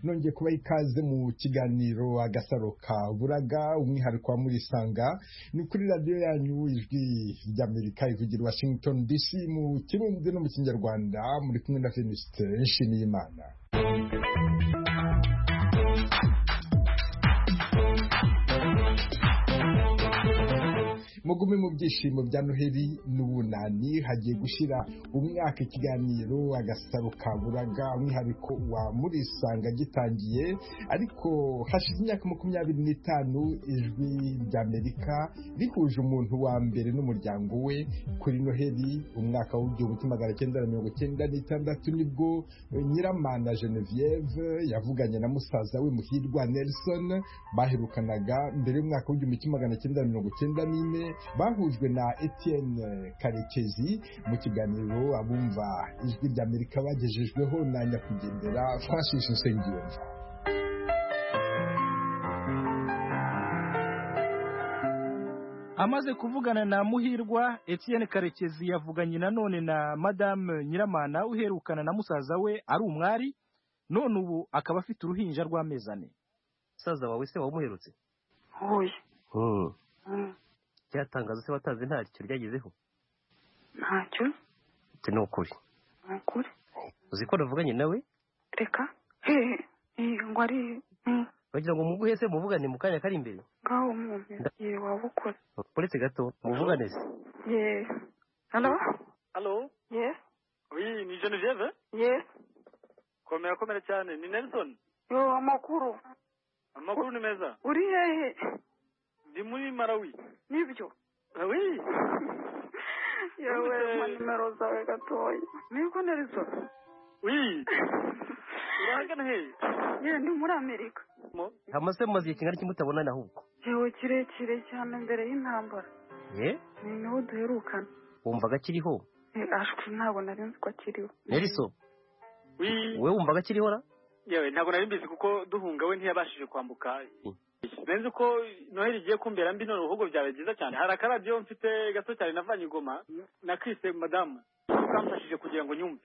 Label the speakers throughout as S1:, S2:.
S1: nongeye kubaha ikaze mu kiganiro agasaro ka buraga umwihariko wa murisanga ni kuri radiyo yanyu ijwi ry'Amerika ivugira Washington DC mu Kirundi no mu Kinyarwanda muri kumwe na Felicite Nshimiyimana. Mugume mu byishimo bya Noheli n'ubunani hagiye gushira umwaka ikiganiro agasaro ka buraga umwihariko wa murisanga gitangiye, ariko hashize imyaka 25 ijwi ry'Amerika rihuje umuntu wa mbere n'umuryango we kuri Noheli umwaka w'1996 nibwo Nyiramana Genevieve yavuganye na musaza we Muhirwa Nelson baherukanaga mbere y'umwaka w'1994 bahujwe na Etienne Karekezi mu kiganiro abumva ijwi ry'Amerika bagejejweho na nyakwigendera Francis Nsengiyumva.
S2: Amaze kuvugana na Muhirwa, Etienne Karekezi yavuganye nanone na Madame Nyiramana uherukana na musaza we ari umwari, none ubu akaba afite uruhinja rw'amezane.
S3: Musaza wawe se wamuherutse?
S4: Oya.
S3: Cyatangaza se batazi ntacyo ryagezeho?
S4: Ntacyo.
S3: Ni ukuri.
S4: Ukuri.
S3: Uzi ko navuganye nawe?
S4: Reka. Ngo ari.
S3: Bagira ngo muguhe se muvugane mu kanya kari imbere.
S4: Ngaho umuntu. Wabukora.
S3: Polisi gato muvugane se.
S4: Hello?
S5: Hello?
S4: Yes.
S5: Oui, ni Genevieve?
S4: Yes.
S5: Komera cyane, ni Nelson.
S4: Yo, amakuru.
S5: Amakuru ni meza.
S4: Uri hehe?
S5: Ndi muri Malawi.
S4: Nibyo.
S5: Oui.
S4: Yewe nimero zawe gatoya. Niko Nelson?
S5: Oui. Urahagana he?
S4: Ndi muri Amerika.
S3: Hamase mumaze kingana kimutabonana ahubwo.
S4: Yewe kirekire cyane mbere y'intambara. Ni niho duherukana.
S3: Wumvaga kiriho?
S4: Ashwi ntabwo nari nzi ko kiriho.
S3: Nelson.
S5: Oui.
S3: Wewe wumvaga kiriho ra?
S5: Yewe ntabwo nari mbizi kuko duhunga we ntiyabashije kwambuka. Benzi ko Noheli igiye kumbera mbi none uruhugo byawe byiza cyane. Hari akaradiyo mfite gato cyane navanye igoma na Christe Madame kamfashije kugira ngo nyumve.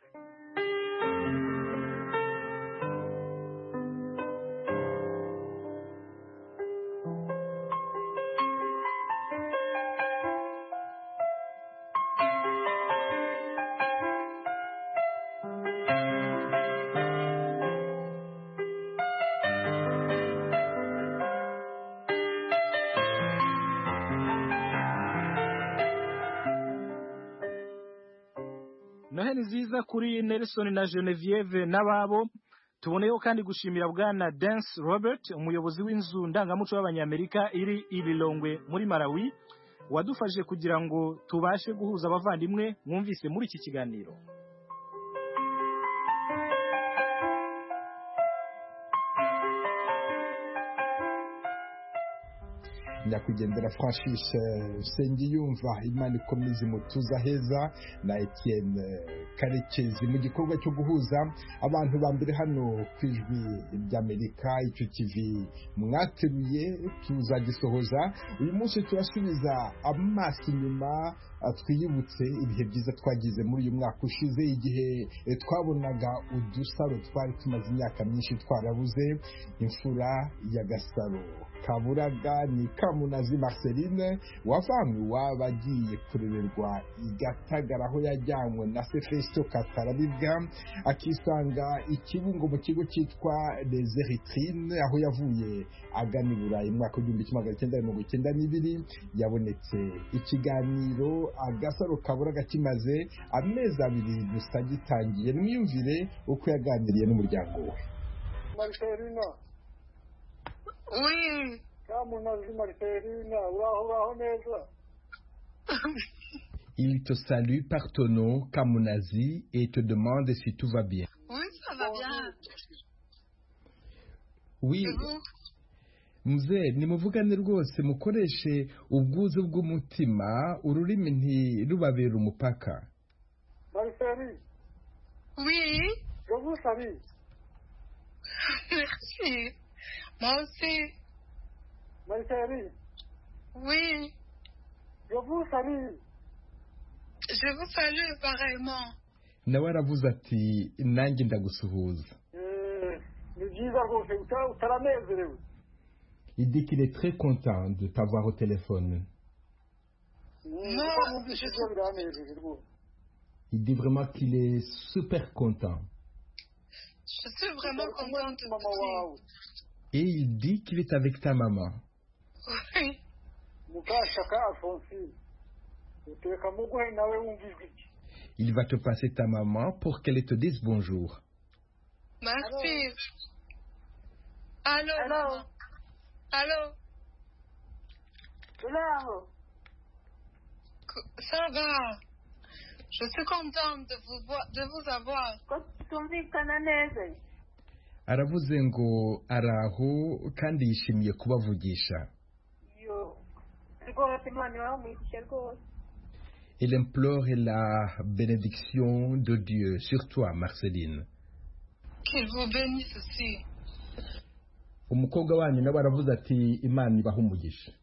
S2: Noheli nziza kuri Nelson na Genevieve n'ababo. Tuboneyeho kandi gushimira bwana Dance Robert umuyobozi w'inzu ndangamuco y'Abanyamerika iri Ililongwe muri Malawi wadufashije kugira ngo tubashe guhuza abavandimwe mwumvise muri iki kiganiro.
S1: Nyakwigendera Francis Nsengiyumva Imana ikomeze mutuza heza na Etienne Karekezi mu gikorwa cyo guhuza abantu ba mbere hano ku ijwi ry'Amerika. Icyo kivi mwateruye tuzagisohoza uyu munsi. Turasubiza amaso inyuma twiyibutse ibihe byiza twagize muri uyu mwaka ushize, igihe twabonaga udusaro twari tumaze imyaka myinshi twarabuze. Imfura ya Gasaro Kaburaga ni Kamunazi Marceline wavanywe wabagiye kurererwa igatagara aho yajyanywe na Festo Katarabibwa akisanga ikibungo mu kigo cyitwa Les Eritrines aho yavuye agana i Burayi mu mwaka w'1992. Yabonetse ikiganiro agasaro kaburaga kimaze amezi 2 gusa gitangiye. Mwiyumvire uko yaganiriye n'umuryango we.
S6: Marcelina.
S4: Oui.
S6: Kamunazi Marcelina, uraho neza.
S1: Il te salue par ton nom, Kamunazi, et te demande si tout va bien.
S4: Oui, ça va bien.
S1: Oui. Mzee, nimuvugane rwose mukoreshe ubwuzu bw'umutima, ururimi ntirubabera umupaka.
S6: Marceline.
S4: Oui.
S6: Je vous salue.
S4: Merci. Moi aussi.
S6: Marceline.
S4: Oui.
S6: Je vous salue.
S4: Je vous salue pareillement.
S1: Nawe aravuze ati nanjye ndagusuhuza.
S6: Ni
S1: Il dit qu'il est très content de t'avoir au téléphone. Il dit vraiment qu'il est super content.
S7: Je suis vraiment contente de vous.
S1: Et il dit qu'il est avec ta maman.
S7: Oui.
S1: Il va te passer ta maman pour qu'elle te dise bonjour.
S7: Merci. Allô.
S4: Allô.
S7: Allô. Ça va. Je suis contente de vous avoir.
S1: Aravuze ngo araho kandi yishimiye kubavugisha. Il implore la bénédiction de Dieu sur toi, Marceline.
S7: Qu'il vous bénisse aussi.
S1: Umukobwa wanyu nawe aravuze ati Imana ibahe umugisha.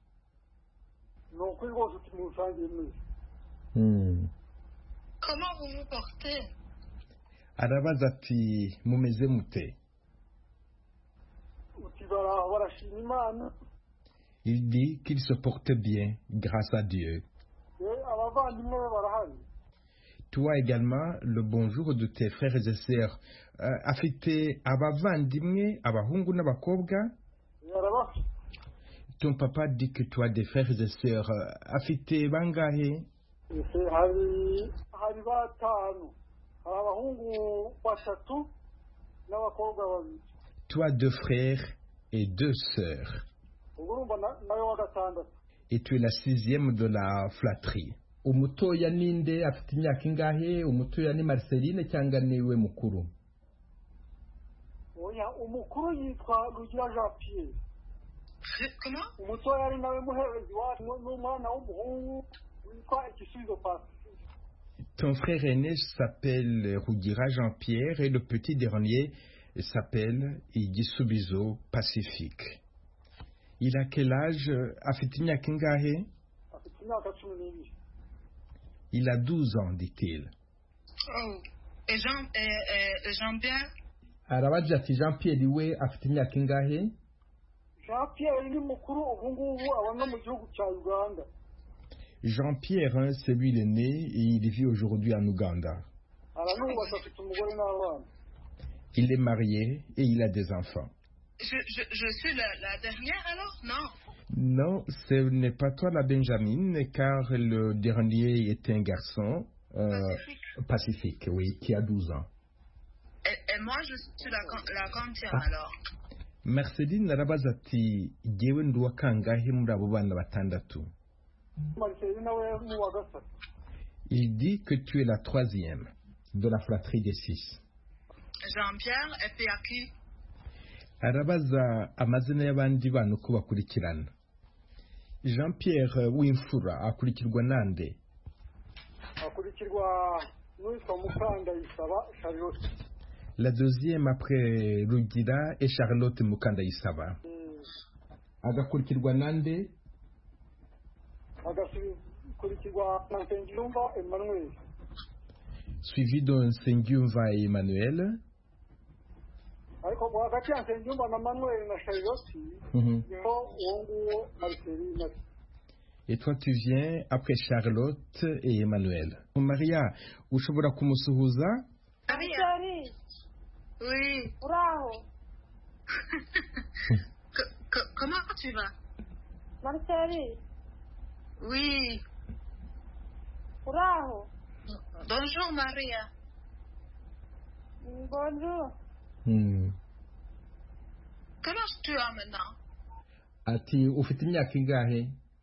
S7: Comment vous vous portez?
S1: Arabaza ati mumeze mute? Il dit qu'il se porte bien grâce à Dieu. Toi également, le bonjour de tes frères et sœurs. Afite abavandimwe, abahungu n'abakobwa? Ton papa dit que tu as des frères et sœurs. Afite bangahe? Tu as 2 frères et 2 sœurs. Et tu es la 6e de la flatterie. Umutoya ninde afite imyaka ingahe? Umutoya ni Marceline cyangwa niwe mukuru?
S6: umukuru yitwa Rugira Jean Pierre.
S7: Comment?
S6: Umutoya ari nawe muherezi wacu n'umwana w'umuhungu witwa Igisubizo Pacifique.
S1: Ton frère aîné s'appelle Rugira Jean-Pierre et le petit dernier s'appelle Igisubizo Pacifique. Il a quel âge? Afite imyaka ingahe?
S6: Afite imyaka 12.
S1: Il a 12 ans, dit-il.
S7: Oh. Et Jean-Pierre?
S1: Arabaza ati Jean-Pierre we afite imyaka ingahe?
S6: Jean-Pierre ni mukuru ubu ngubu abana mu gihugu cya Uganda.
S1: Jean-Pierre, c'est lui l'aîné et il vit aujourd'hui en Ouganda. Il est marié et il a des enfants.
S7: Je suis la dernière alors? Non.
S1: Non, ce n'est pas toi la Benjamin, car le dernier est un garçon pacifique, oui, qui a 12 ans.
S7: Et moi, je suis la quantième alors?
S1: Marceline arabaza ati jyewe ndi uwa kangahe muri abo bana batandatu? Il dit que tu es la 3e de la fratrie des 6.
S7: Jean-Pierre et puis à qui?
S1: Arabaza amazina y'abandi bana uko bakurikirana. Jean-Pierre w'imfura akurikirwa nande?
S6: Akurikirwa n'uwitwa Mukandayisaba Charlotte.
S1: La 2e après Rugira et Charlotte Mukandayisaba. Agakurikirwa nande? Suivi de Nsengiyumva et Emmanuel. Et toi tu viens après Charlotte et Emmanuel. Maria, ushobora kumusuhuza?
S7: Maria. Oui.
S4: Bravo.
S7: Comment tu vas?
S4: Marceli.
S7: Oui.
S4: Bravo.
S7: Bonjour Maria.
S4: Bonjour.
S7: Quel âge tu as maintenant?
S1: Ati ufite imyaka ingahe?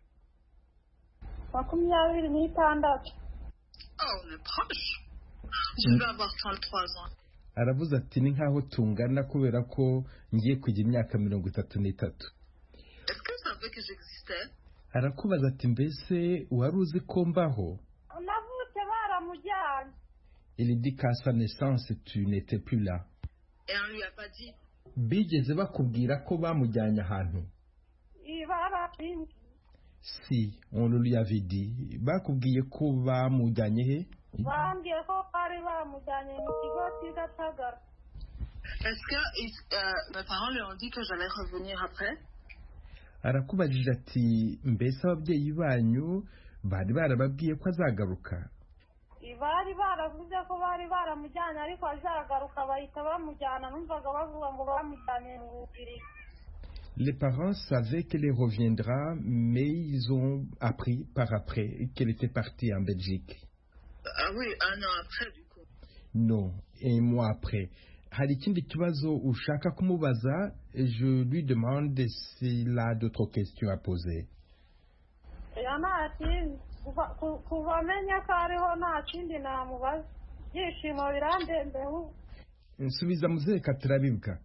S4: 26.
S7: Oh, on est proche. Je vais avoir 33 ans.
S1: Aravuze ati ni nkaho tungana kubera ko ngiye kugira imyaka 33.
S7: Est-ce que tu savais que j'existais?
S1: Arakubaza ati mbese wari uzi ko mbaho?
S4: Navutse baramujyanye.
S1: Il dit qu'à sa naissance tu n'étais plus là.
S7: Et on lui a pas dit?
S1: Bigeze bakubwira ko bamujyanye ahantu? Si, on le lui avait dit. Bakubwiye ko bamujyanye he?
S4: Bambwiye ko bari bamujyanye mu kigo cy'Igatagara.
S7: Est-ce que mes parents lui ont dit que j'allais revenir après?
S1: arakubajije ati mbese ababyeyi banyu bari barababwiye ko azagaruka?
S8: bari baravuze ko bari baramujyanye ariko azagaruka bahita bamujyana numvaga bavuga ngo bamujyanye mu Bugiriki.
S1: Les parents savaient qu'elle reviendra, mais ils ont appris par après qu'elle était partie en Belgique.
S7: Ah oui, un an après du coup.
S1: Non, un mois après. Hari ikindi kibazo ushaka kumubaza? Je lui demande s'il a d'autres questions à poser.
S8: Kuva amenya ko ariho nta kindi namubaza. Byishimo birandembeho.
S1: Nsubiza Muzehe Katarabibwa.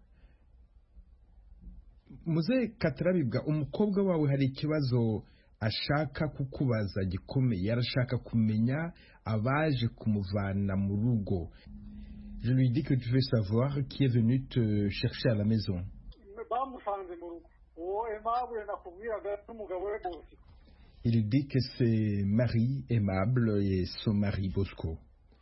S1: Muzehe Katarabibwa, umukobwa wawe hari ikibazo ashaka kukubaza gikomeye, arashaka kumenya abaje kumuvana mu rugo. Je lui dis que tu veux savoir qui est venu te chercher à la maison. Il dit que c'est Marie Aimable et son mari Bosco.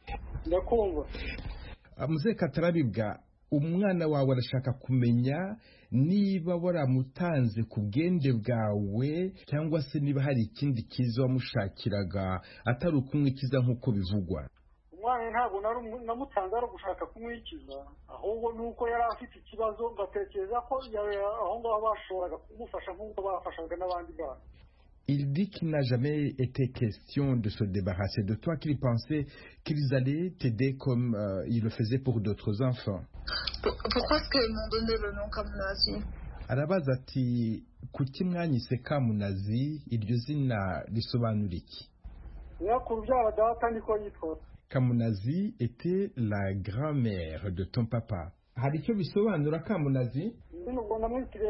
S1: Muzehe Katarabibwa, umwana wawe arashaka kumenya niba waramutanze ku bwende bwawe cyangwa se niba hari ikindi kiza wamushakiraga atari ukumwikiza nk'uko bivugwa.
S6: umwana ntabwo namutanze ari gushaka kumwikiza ahubwo nuko yari afite ikibazo ngatekereza ko aho ngaho bashoboraga kumufasha nk'uko bafashaga n'abandi bana.
S1: Il dit qu'il n'a jamais été question de se débarrasser de toi, qu'il pensait qu'ils allaient t'aider comme ils le faisaient pour d'autres enfants.
S7: Pourquoi est-ce qu'ils m'ont donné le nom Kamunazi?
S1: Arabaza ati kuki mwanyise Kamunazi, iryo zina risobanura iki? Kamunazi était la grand-mère de ton papa. Hari icyo bisobanura Kamunazi?
S7: Je voudrais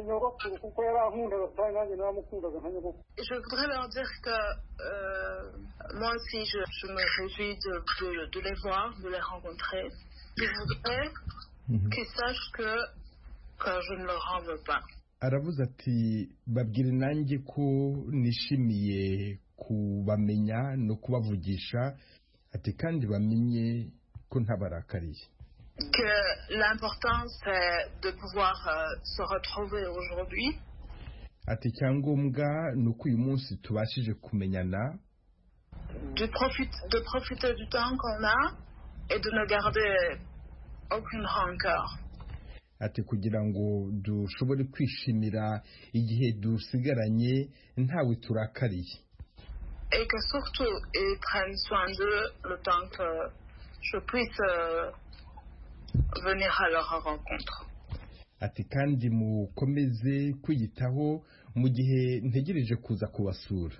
S7: leur dire que moi aussi je me réjouis de les voir, de les rencontrer. Je voudrais qu'ils sachent que je ne leur en veux pas.
S1: Aravuze ati babwire nanjye ko nishimiye kubamenya no kubavugisha, ati kandi bamenye ko ntabarakariye.
S7: Que l'important c'est de pouvoir se retrouver aujourd'hui.
S1: Ati icyangombwa ni uko uyu munsi tubashije kumenyana.
S7: De profiter du temps qu'on a et de ne garder aucune rancœur.
S1: Ati kugira ngo dushobore kwishimira igihe dusigaranye ntawe turakariye.
S7: Et que surtout ils prennent soin d'eux le temps que je puisse venir à leur rencontre.
S1: Ati kandi mukomeze kwiyitaho mu gihe ntegereje kuza kubasura.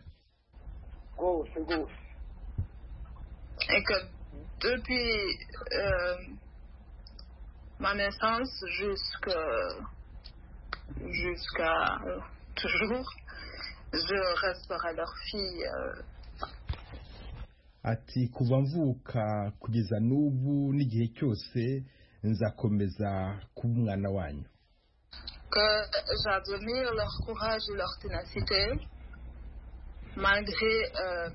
S7: Et que depuis ma naissance jusqu'à toujours, je resterai leur fille.
S1: Ati kuva mvuka kugeza n'ubu n'igihe cyose nzakomeza kuba umwana wanyu.
S7: Que j'admire leur courage et leur ténacité malgré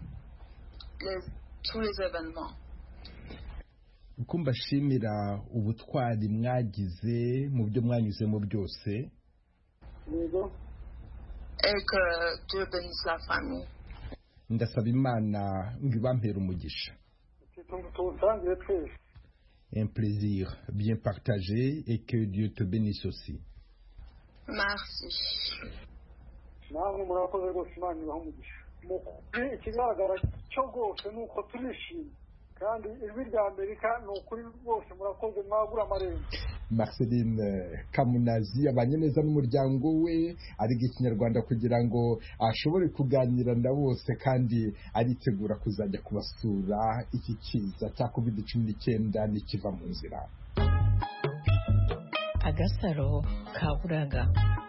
S7: tous les événements.
S1: Uko mbashimira ubutwari mwagize mu byo mwanyuzemo byose.
S7: Et que Dieu bénisse la famille.
S1: Ndasaba Imana ngo ibampere umugisha. Un plaisir bien partagé et que Dieu te bénisse aussi.
S7: Merci.
S6: ikigaragara cyo rwose ni uko turishimye kandi ijwi rya Amerika ni ukuri rwose murakoze mwagura amarembo.
S1: Marceline Kamunazi abanye neza n'umuryango we, ariga ikinyarwanda kugira ngo ashobore kuganira na bose kandi aritegura kuzajya kubasura iki kiza cya COVID-19 nikiva mu nzira.
S9: Agasaro kaburaga.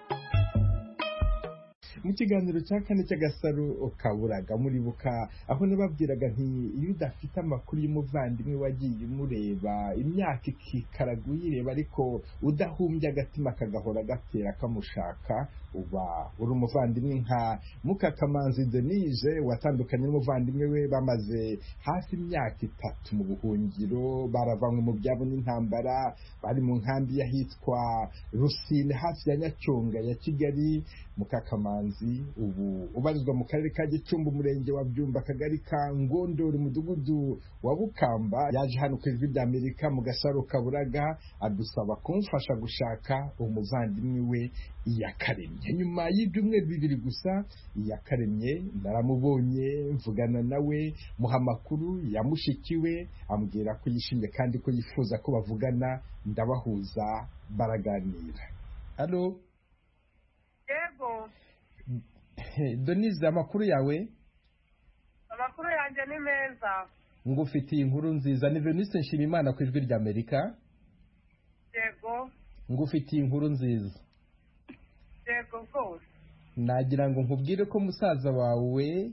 S1: Mu kiganiro cya kane cy'agasaro kaburaga muribuka aho nababwiraga nti iyo udafite amakuru y'umuvandimwe wagiye umureba imyaka ikikaraga uyireba ariko udahumbye agatima kagahora gatera kamushaka uba uri umuvandimwe nka Mukakamanzi Denise watandukanye n'umuvandimwe we bamaze hafi imyaka 3 mu buhungiro, baravanywe mu byabo n'intambara, bari mu nkambi y'ahitwa Rusine hafi ya Nyacyonga ya Kigali. Mukakamanzi ubu ubarizwa mu karere ka Gicumbi, umurenge wa Byumba, akagari ka Ngondori, umudugudu wa Bukamba. Yaje hano ku Ijwi ry'Amerika mu Gasaro Kaburaga adusaba kumfasha gushaka umuvandimwe we Iyakaremye. Nyuma y'ibyumweru 2 gusa Iyakaremye naramubonye, mvugana nawe, muha amakuru ya mushikiwe, ambwira ko yishimye kandi ko yifuza ko bavugana. Ndabahuza baraganira. Allo
S8: Yego.
S1: Denise, amakuru yawe?
S8: Amakuru yanjye ni meza.
S1: Ngufitiye inkuru nziza. Ni Veniste Nshimiyimana ku Ijwi ry'Amerika.
S8: Yego.
S1: Ngufitiye inkuru nziza.
S8: Yego rwose.
S1: Nagira ngo nkubwire ko musaza wawe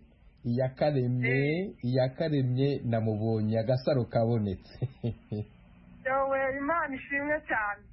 S1: Iyakaremye namubonye, agasaro kabonetse.
S8: Yewe Imana ishimwe cyane.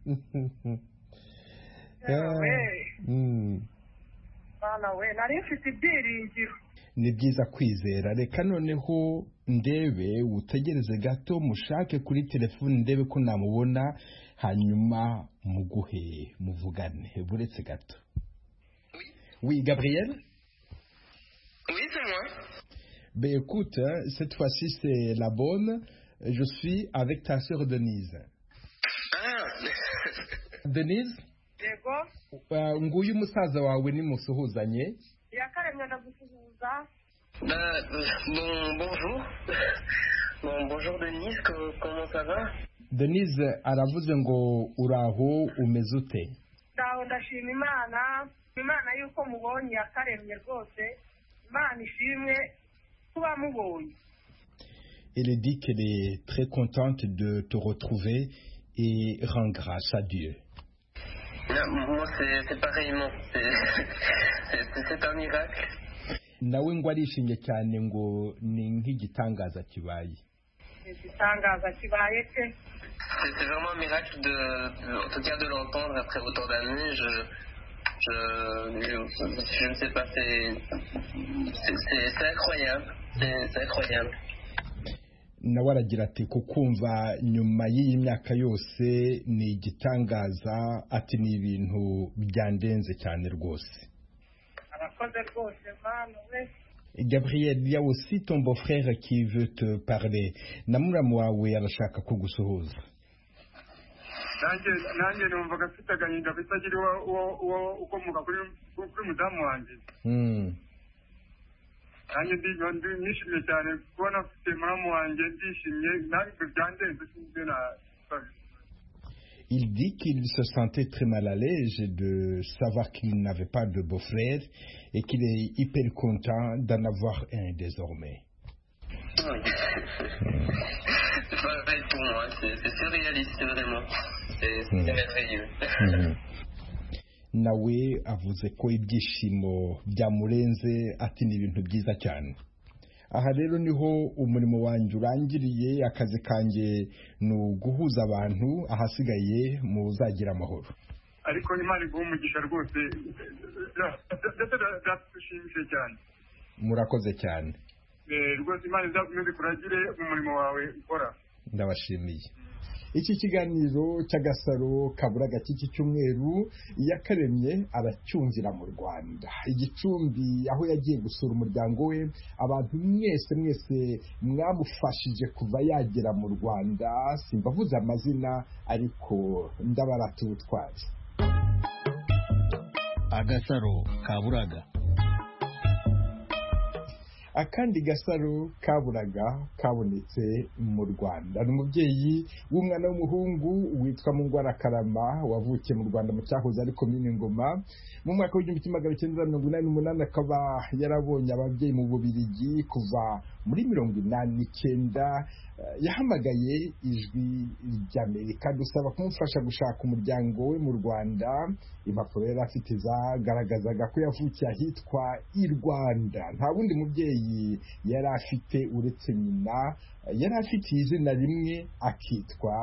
S8: Bana we nari mfite ibyiringiro.
S1: Ni byiza kwizera. Reka noneho ndebe, utegereze gato, mushake kuri telefone ndebe ko namubona, hanyuma muguhe muvugane. Buretse gato. Oui, Gabriel?
S10: Oui, c'est moi.
S1: Ben écoute, cette fois-ci c'est la bonne. Je suis avec ta sœur Denise.
S10: Ah.
S1: Denise?
S8: Yego.
S1: Nguyu musaza wawe ni musuhuzanye.
S8: Iyakaremye ndagusuhuza.
S10: Bonjour. Bonjour Denise, comment ça va?
S1: Denise aravuze ngo uraho, umeze ute?
S8: Ndaho ndashima Imana yuko mubonye Iyakaremye rwose. Imana ishimwe kuba mubonye.
S1: Elle dit qu'elle est très contente de te retrouver et rend grâce à Dieu.
S10: Moi c'est pareillement, c'est un miracle.
S1: Nawe ngo arishimye cyane ngo ni nk'igitangaza kibaye.
S8: Igitangaza kibaye pe.
S10: C'est vraiment un miracle en tout cas de l'entendre après autant d'années. Je ne sais pas, c'est incroyable, c'est incroyable.
S1: Nawe aragira ati kukumva nyuma y'iyi myaka yose ni igitangaza, ati ni ibintu byandenze cyane rwose.
S8: Arakoze rwose Mana we.
S1: Gabriel, il y a aussi ton beau-frère qui veut te parler. Namuramu wawe arashaka kugusuhuza.
S6: nanjye numvaga mfite agahinda bitagira uwo ukomoka kuri mudamu wanjye. nanjye nishimye cyane kubona mfite muramu wanjye, ndishimye ntabwo byandenze sinzi na.
S1: Il dit qu'il se sentait très mal à l'aise de savoir qu'il n'avait pas de beau-frère et qu'il est hyper content d'en avoir un désormais.
S10: Oui. C'est pareil pour moi, c'est surréaliste vraiment, c'est merveilleux.
S1: Nawe avuze ko ibyishimo byamurenze, ati ni ibintu byiza cyane. Aha rero niho umurimo wanjye urangiriye, akazi kanjye ni uguhuza abantu, ahasigaye muzagira amahoro.
S6: Ariko Imana iguha umugisha rwose, byatushimishije cyane.
S1: Murakoze cyane.
S6: Rwose Imana izakomeze kuragire mu murimo wawe ukora.
S1: Ndabashimiye. Iki kiganiro cy'agasaro Kaburaga cy'iki cyumweru, Iyakaremye aracyumvira mu Rwanda, Igicumbi, aho yagiye gusura umuryango we. Abantu mwese mwamufashije kuva yagera mu Rwanda, simbavuze amazina ariko ndabarata ubutwari.
S11: Agasaro Kaburaga.
S1: Akandi gasaro Kaburaga kabonetse mu Rwanda. Ni umubyeyi w'umwana w'umuhungu witwa Mungwara Karama, wavukiye mu Rwanda mu cyahoze ari komine Ngoma mu mwaka w'1988. Akaba yarabonye ababyeyi mu Bubiligi kuva muri 1989. Yahamagaye Ijwi ry'Amerika dusaba kumufasha gushaka umuryango we mu Rwanda. Impapuro yari afite zagaragazaga ko yavukiye ahitwa i Rwanda. Nta wundi mubyeyi yari afite uretse nyina. Yari afite izina rimwe akitwa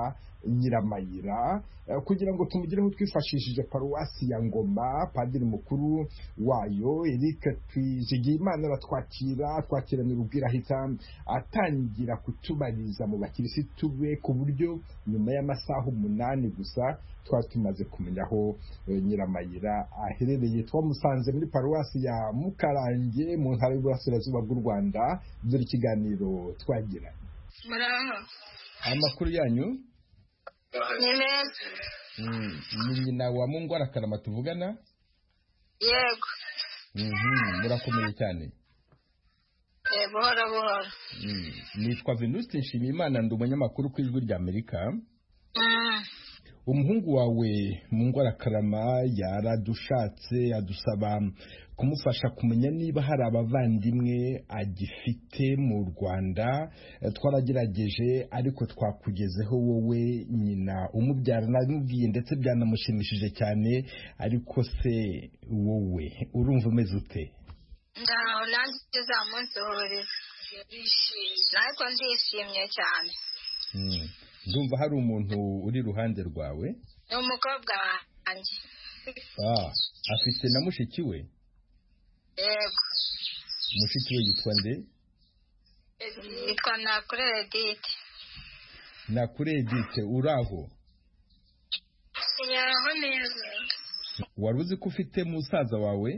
S1: Nyiramayira kugira ngo tumugireho twifashishije paruwasi ya Ngoma. Padiri mukuru wayo Eric Twijigiyimana twakiranira ubwira ahita atangira kutubariza mu bakirisitu be ku buryo nyuma y'amasaha 8 gusa twari tumaze kumenya aho Nyiramayira aherereye. Twamusanze muri paruwasi ya Mukarange mu ntara y'Uburasirazuba bw'u Rwanda. Dore ikiganiro twagira. Amakuru yanyu
S12: ni meza.
S1: Ni nyina wa Mungwara Karama tuvugana?
S12: Yego.
S1: Murakomeye cyane.
S12: Buhoro.
S1: Nitwa Venuste Nshimiyimana, ndi umunyamakuru ku Ijwi ry'Amerika. Umuhungu wawe Mungwara Karama yaradushatse adusaba kumufasha kumenya niba hari abavandimwe agifite mu Rwanda. Twaragerageje ariko twakugezeho wowe nyina umubyara. Namubwiye ndetse byanamushimishije cyane. Ariko se wowe urumva umeze ute?
S12: Ndaho nanjye zamunsohoreza ariko ndishimye cyane.
S1: Ndumva hari umuntu uri iruhande rwawe.
S12: Ni umukobwa wanjye.
S1: Afite na mushiki we?
S12: Yego.
S1: Mushiki we yitwa nde?
S12: Yitwa Nakure Edith.
S1: Nakure Edith, uraho?
S12: Yaho neza.
S1: Wari uzi ko ufite musaza wawe?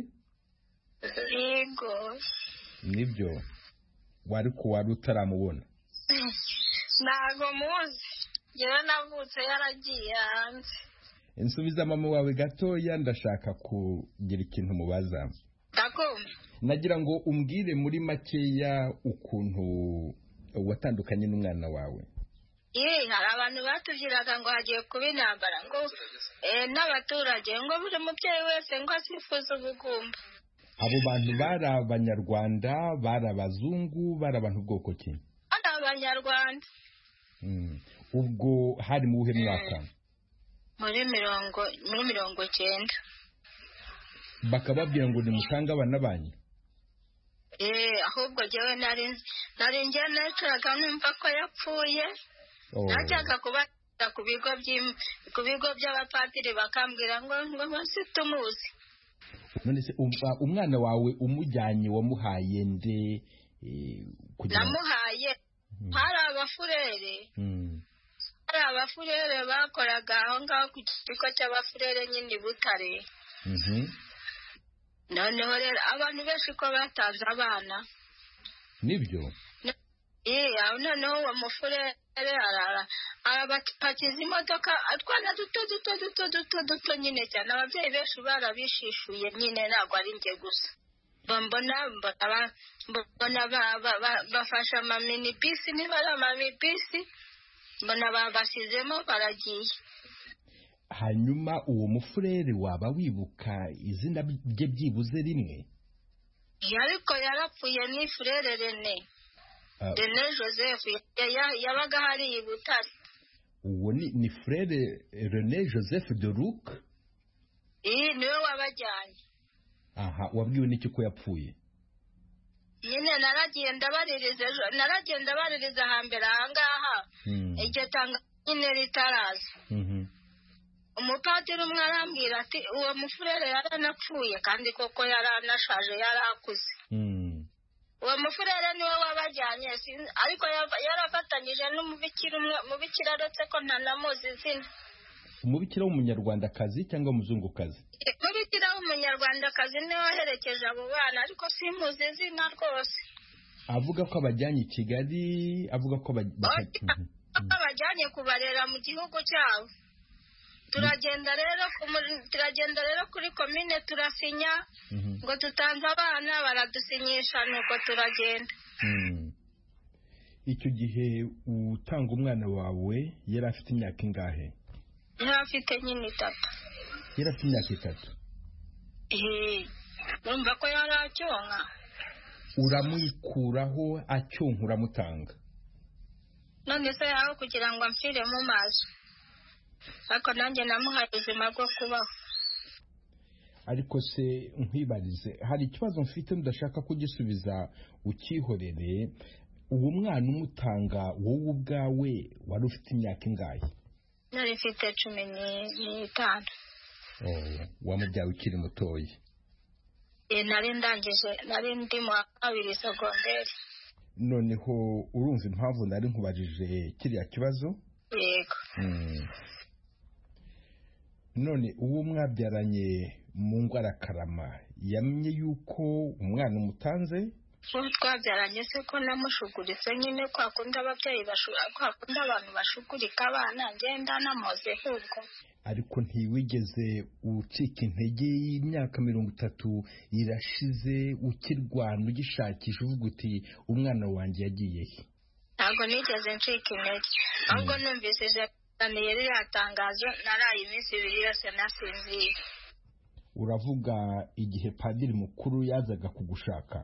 S12: Yego.
S1: Nibyo. Wari utaramubona?
S12: Ntago muzi. Yewe navutse yaragiye hanze.
S1: Nsubiza mama wawe gatoya, ndashaka kugira ikintu mubaza.
S12: Ndakumva.
S1: Nagira ngo umbwire muri makeya ukuntu watandukanye n'umwana wawe.
S12: Hari abantu batubwiraga ngo hagiye kuba intambara, ngo n'abaturage ngo buri mubyeyi wese ngo asifuze ubugumba.
S1: Abo bantu bari Abanyarwanda, bari Abazungu, bari abantu bwoko ki?
S12: Bari Abanyarwanda.
S1: Ubwo hari mu buhe mwaka?
S12: Muri 90.
S1: Bakababwira ngo nimutanga abana banyu?
S12: Ahubwo jewe nari njye nacaga numva ko yapfuye. Najyaga kubaza ku bigo by'abapadiri bakambwira ngo tumuzi.
S1: None se umwana wawe umujyanye wamuhaye nde?
S12: Namuhaye hari abafurere bakoraga aho ngaho ku kigo cy'abafurere nyine Butare. Noneho rero abantu benshi ko batanze abana.
S1: Nibyo?
S12: Noneho uwo mufurere arabapakiza imodoka atwana duto nyine cyane. Ababyeyi benshi barabishishuye nyine, ntabwo ari njye gusa. Mbona bafashe amaminibisi, niba ari amaminibisi mbona babasizemo baragiye.
S1: Hanyuma uwo mufurere waba wibuka izina rye byibuze rimwe?
S12: Ariko yarapfuye, ni Frere René Joseph, yabaga hari i Butare.
S1: Uwo ni Frere René Joseph de Luc?
S12: Niwe wabajyanye.
S1: Wabwiwe n'iki ko yapfuye?
S12: Nyine naragiye ndabaririza hambere ahangaha. Iryo tanga nyine ritaraza. Umupadiri umwe arambwira ati uwo mufurere yaranapfuye kandi koko yaranashaje, yarakuze. Uwo mufurere niwe wabajyanye, ariko yarafatanyije n'umubikira uretse ko ntanamuzi izina.
S1: Umubikira w'umunyarwandakazi cyangwa umuzungukazi?
S12: Umubikira w'umunyarwandakazi niwe waherekeje abo bana, ariko simuzi izina rwose.
S1: Avuga ko abajyanye i Kigali, avuga ko
S12: abajyanye kubarera mu gihugu cyabo. Turagenda rero kuri komine turasinya ngo tutanze abana, baradusinyisha nuko turagenda.
S1: Icyo gihe utanga umwana wawe yari afite imyaka ingahe?
S12: Yari afite nyine 3.
S1: Yari afite imyaka 3?
S12: Urumva ko yari acyonka.
S1: Uramwikuraho acyonka uramutanga?
S12: None se yaho kugira ngo amfire mu maso. Ariko nanjye namuhaye ubuzima bwo kubaho.
S1: Ariko se nkwibarize, hari ikibazo mfite ndashaka kugisubiza ukihorere. Uwo mwana umutanga wowe ubwawe wari ufite imyaka ingahe?
S12: nari mfite 15.
S1: Wamubyaye ukiri mutoya?
S12: Nari ndangije, nari ndi mu 2 segonderi.
S1: Noneho urumva impamvu nari nkubajije kiriya kibazo?
S12: Yego.
S1: None uwo mwabyaranye mu Ngwarakarama yamenye yuko umwana umutanze?
S12: Twabyaranye se ko namushuguritse nyine kwa kundi ababyeyi kwa kundi abantu bashugurika abana ngenda namoze hubwo.
S1: Ariko ntiwigeze ucika intege y'imyaka 30 irashize ukirwana ugishakisha uvuga uti umwana wanjye yagiye he?
S12: Ntabwo nigeze ncika intege, ahubwo numvise yari yatangaje naraye iminsi 2 yose nasinziye.
S1: Uravuga igihe padiri mukuru yazaga kugushaka?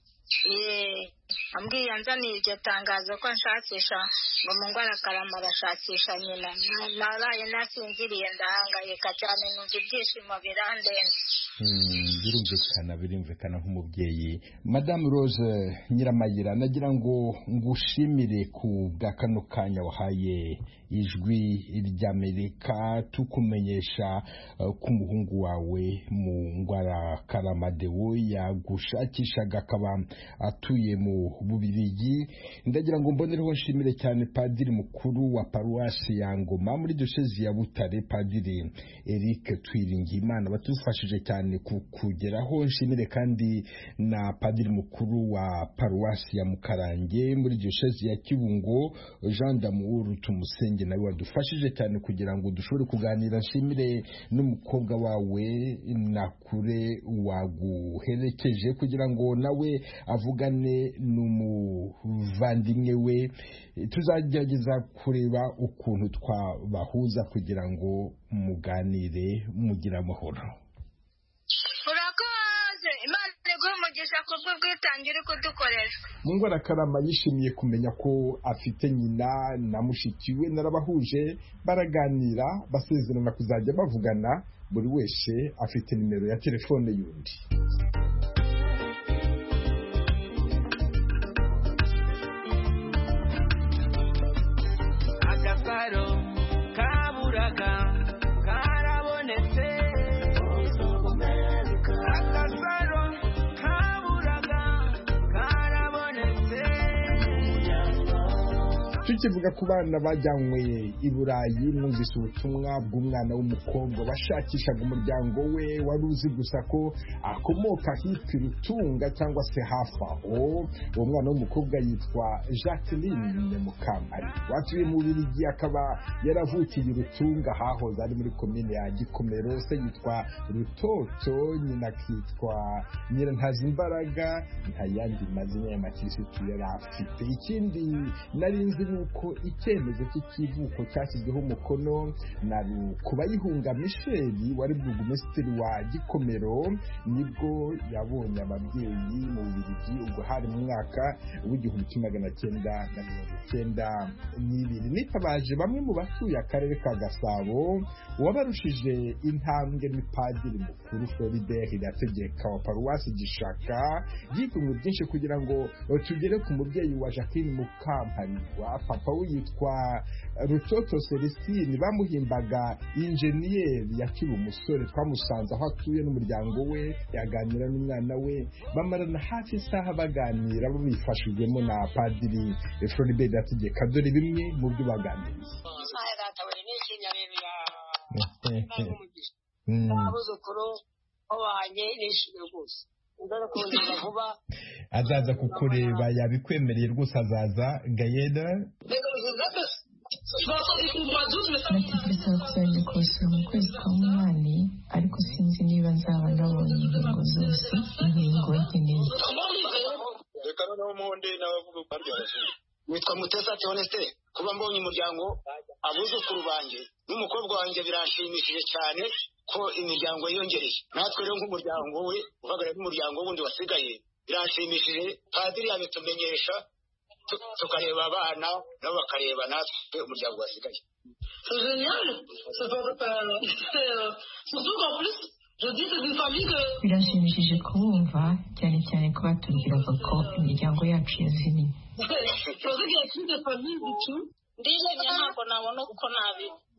S12: Ambwiye nzaniye iryo tangazo ko nshakisha ngo mu Ngwarakarama bashakisha nyina. Naraye nasinziriye ndahangayika cyane, numva ibyishimo birandenze.
S1: Birumvikana nk'umubyeyi. Madame Rose Nyiramayira, nagira ngo ngushimire ku bwa kano kanya wahaye ijwi ry'Amerika tukumenyesha ko umuhungu wawe mu Ngwarakarama Deo yagushakishaga akaba atuye mu Bubiligi. Ndagira ngo mbonereho nshimire cyane padiri mukuru wa paruwasi ya Ngoma muri diocese ya Butare, Padiri Eric Twiringiyimana batufashije cyane kugeraho. Nshimire kandi na padiri mukuru wa paruwasi ya Mukarange muri diocese ya Kibungo, Jean d'Amour Tumusenge, nawe wadufashije cyane kugira ngo dushobore kuganira. Nshimire n'umukobwa wawe Nakure waguherekeje kugira ngo nawe avugane n'umuvandimwe we. Tuzagerageza kureba ukuntu twabahuza kugira ngo muganire mugira amahoro.
S12: Urakoze, Imana iguhe umugisha kubwo bwitangira kudukorera.
S1: Mu Ngwarakarama yishimiye kumenya ko afite nyina na mushiki we, narabahuje baraganira basezerana kuzajya bavugana, buri wese afite nimero ya telefone y'undi.
S13: Agasaro kaburaga karabonetse, agasaro kaburaga karabonetse.
S1: Tukivuga ku bana bajyanywe i Burayi, mwumvise ubutumwa bw'umwana w'umukobwa bashakishaga umuryango we, wari uzi gusa ko akomoka hitwa Rutunga cyangwa se hafi aho. Uwo mwana w'umukobwa yitwa Jacqueline Mukamari, watuye mu Bubiligi, akaba yaravukiye Rutunga hahoze ari muri komine ya Gikomero. Se yitwa Rutoto, nyina akitwa Nyirantazimbaraga, nta yandi mazina y'amakirisitu yari afite. Ikindi nari nzi nuko icyemezo cy'ikivuko cyashyizweho umukono na Kubayihunga Michel wari burugumesitiri wa Gikomero, nibwo yabonye ababyeyi mu Bubiligi, ubwo hari mu mwaka w'1992. Nitabaje bamwe mu batuye akarere ka Gasabo, uwabarushije intambwe ni padiri mukuru Floribert Irategeka wa paruwasi Gishaka. Yitumwe byinshi kugira ngo tugere ku mubyeyi wa Jacqueline Mukamparirwa. Papa we yitwa Rutoto Celestine, bamuhimbaga injeniyeri yakiri umusore. Twamusanze aho atuye n'umuryango we, yaganira n'umwana we, bamarana hafi isaha baganira babifashijwemo na padiri Floribert Irategeka. Dore bimwe mu byo baganiriye. Azaza kukureba, yabikwemereye rwose, azaza. Gayeda,
S9: natekerezaga kuzajya kubasura mu kwezi kwa munani, ariko sinzi niba nzaba nabonye inkingo zose. Inkingo nkeneye.
S14: Reka noneho mundi n'abavuga ko baryoheje. Witwa Mutesa Theoneste. Kuba mbonye umuryango abuzukuru banjye n'umukobwa wanjye birashimishije cyane ko imiryango yiyongereye. Natwe rero nk'umuryango we uhagarariye n'umuryango wundi wasigaye birashimishije. Padiri yabitumenyesha tukareba abana nabo bakareba natwe umuryango wasigaye.
S7: C'est génial. C'est surtout qu'en plus je dis c'est une famille que
S9: birashimishije kubumva, cyane cyane ko batubwiraga ko imiryango yacu yazimiye.
S7: ndishimye ntabwo nabona uko nabi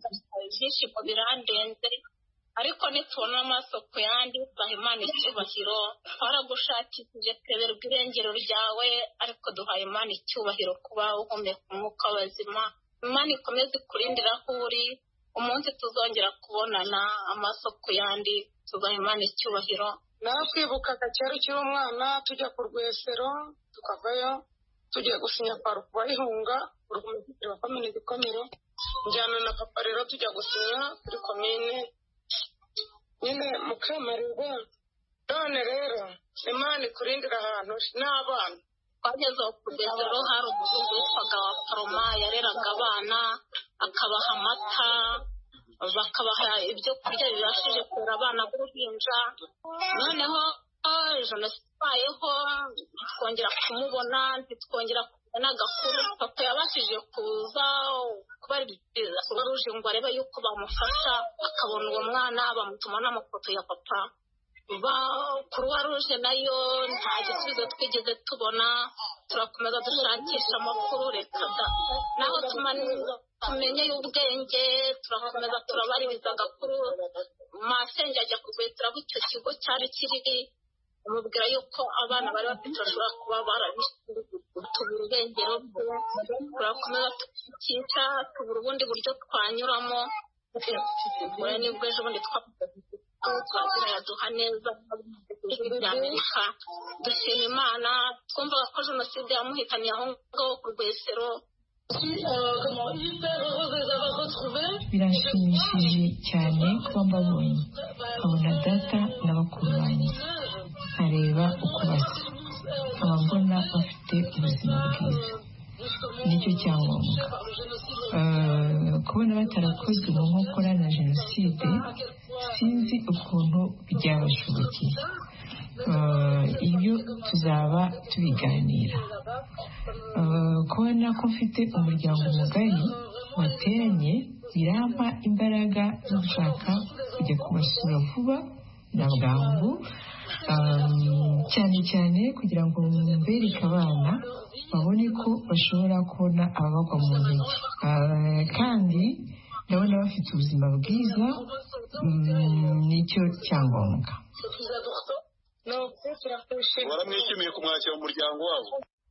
S12: ibyishimo birandenze ariko nitubona amaso ku yandi twaha Imana icyubahiro twaragushakishije tweberwa irengero ryawe ariko duhaye Imana icyubahiro kuba uhumeka umwuka w'abazima. Imana ikomeze ikurindira aho uri umunsi tuzongera kubonana amaso ku yandi tuzaha Imana icyubahiro.
S15: Nakwibukaga kera ukiri umwana tujya ku Rwesero tukavayo tugiye gusinya kwa Rukubahihunga urukomezitiri wa komine Gikomero njyana na papa rero tujya gusinya kuri komine nyine mukamarerwa. None rero Imana ikurindira ahantu n'abana.
S12: Twageze ku Rwesero hari umuzungu witwaga wa Paroma yareraga abana akabaha amata bakabaha ibyo kurya bibashije kurera abana b'uruhinja. Noneho jenoside ibayeho twongera kumubona ntitwongera kubona agakuru. Papa yabashije kuza kubaririza Ruje ngo arebe yuko bamufasha akabona uwo mwana bamutuma n'amafoto ya papa. Croix Rouge nayo nta gisubizo twigeze tubona turakomeza dushakisha amakuru reka da naho tumenye y'ubwenge turakomeza turabaririza agakuru. Masenge ajya kugwetera icyo kigo cyari kiri umubwira yuko abana bari bafite bashobora kuba barabitubura ubwengero bwe. Turakomeza tukica tubura ubundi buryo twanyuramo nibwo ejo bundi twagira yaduha neza y'Amerika. Dushima Imana twumvaga ko jenoside yamuhitaniye aho ngaho ku Rwesero.
S9: Birashimishije cyane kuba mbabonye nkabona data na bakuru banjye nkareba uko basa nkaba mbona bafite ubuzima bwiza nicyo cyangombwa. Kubona batarakozwe mu nkokora na jenoside sinzi ukuntu byabashobokeye. Ibyo tuzaba tubiganira. Kubona ko mfite umuryango mugari wateranye birampa imbaraga zo gushaka kujya kubasura vuba na bwangu, cyane cyane kugira ngo mbereke abana babone ko bashobora kubona ababagwa mu ntege. Kandi ndabona bafite ubuzima bwiza nicyo cyangombwa.
S16: Baramwishimiye kumwakira mu muryango wabo.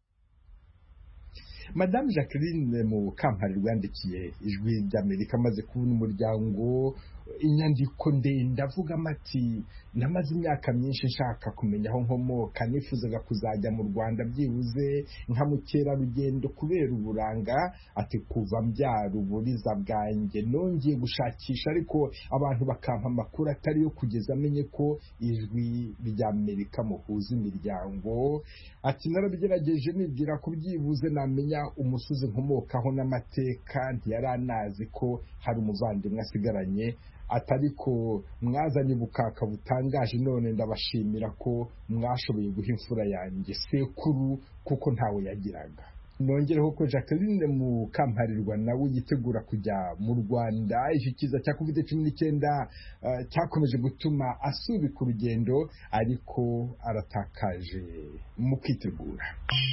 S1: Madame Jacqueline Mukampari rwandikiye Ijwi ry'Amerika amaze kubona umuryango inyandiko ndende avuga ati namaze imyaka myinshi nshaka kumenya aho nkomoka nifuzaga kuzajya mu Rwanda byibuze nka mukerarugendo kubera uburanga. Ati kuva mbyara uburiza bwanjye nongeye gushakisha ariko abantu bakampa amakuru atari yo kugeza amenye ko Ijwi ry'Amerika muhuza imiryango. Ati narabigerageje nibwira ko byibuze namenya umusozi nkomokaho n'amateka ntiyaranazi ko hari umuvandimwe asigaranye. Atariko mwazanye ubukaka butangaje none ndabashimira ko mwashoboye guha imfura yanjye sekuru kuko ntawe yagiraga. Nongereho ko Jacqueline Mukamparirwa nawe yitegura kujya mu Rwanda. Iki kiza cya COVID-19 cyakomeje gutuma asubika urugendo ariko aratakaje mu kwitegura.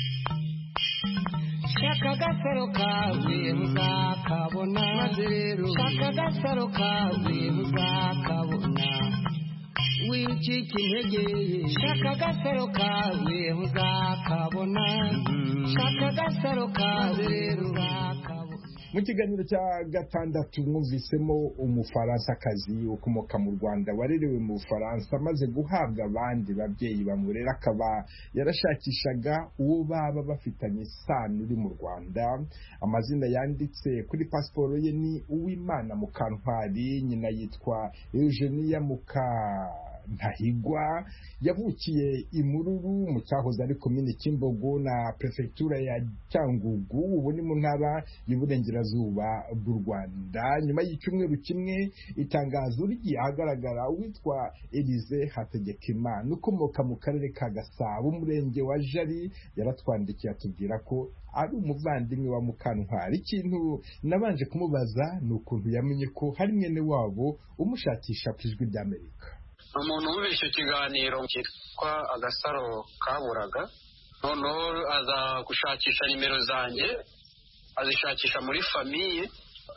S13: Shaka gasaro kawe muzakabona maze rero shaka gasaro kawe muzakabona wicika intege shaka gasaro kawe muzakabona shaka gasaro kawe rero muzakabona.
S1: Mu kiganiro cya gatandatu mwumvisemo Umufaransakazi ukomoka mu Rwanda warerewe mu Bufaransa amaze guhabwa abandi babyeyi bamurera akaba yarashakishaga uwo baba bafitanye isano uri mu Rwanda. Amazina yanditse kuri pasiporo ye ni Uwimana Mukantwari, nyina yitwa Eugenia Mukantahigwa. Yavukiye i Mururu mu cyahoze ari komine Kimbogo na prefectura ya Cyangugu, ubu ni mu ntara y'Uburengerazuba bw'u Rwanda. Nyuma y'icyumweru kimwe itangazo rigiye ahagaragara uwitwa Elize Hategekimana ukomoka mu karere ka Gasabo umurenge wa Jari yaratwandikiye atubwira ko ari umuvandimwe wa Mukantwari. Ikintu nabanje kumubaza ni ukuntu yamenye ko hari mwene wabo umushakisha ku Ijwi ry'Amerika.
S16: Umuntu wumva icyo kiganiro cyitwa Agasaro Kaburaga noneho aza gushakisha nimero zanjye azishakisha muri famiye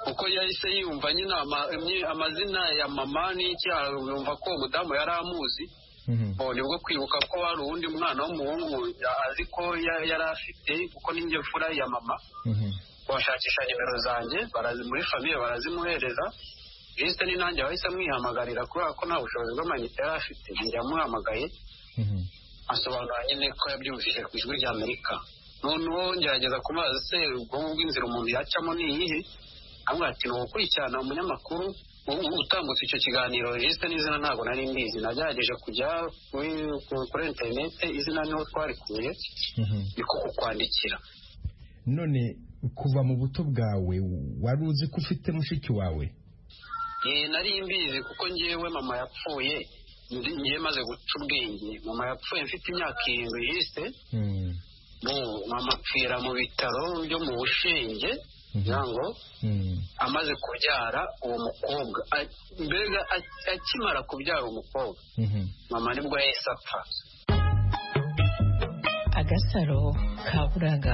S16: kuko yahise yumva nyine amazina ya mama n'iki yumva ko umudamu yari amuzi nibwo kwibuka ko hari uwundi mwana w'umuhungu azi ko yari afite kuko n'injye mfura ya mama bashakisha nimero zanjye muri famiye barazimuhereza lisite ni nanjye wahise amwihamagarira kubera ko nta bushobozi bw'amayinite yari afite njye yamuhamagaye asobanura nyine ko yabyumvise ku ijwi ry'Amerika noneho ngerageza kubaza se ubwonko bw'inzira umuntu yacamo ni iyihe amwe ati ni ugukurikirana umunyamakuru utambutse icyo kiganiro lisite n'izina ntabwo nari mbizi nagerageje kujya kuri interinete izina niho twarikuye niko kukwandikira.
S1: None kuva mu buto bwawe wari uzi ko ufite mushiki wawe?
S16: Nari mbizi kuko ngewe mama yapfuye ngiye maze guca ubwenge. Mama yapfuye mfite imyaka 7 yise mama apfira mu bitaro byo mu Bushenge ngo amaze kubyara uwo mukobwa mbega akimara kubyara umukobwa mama nibwo yahise apfa.
S9: Agasaro kaburaga.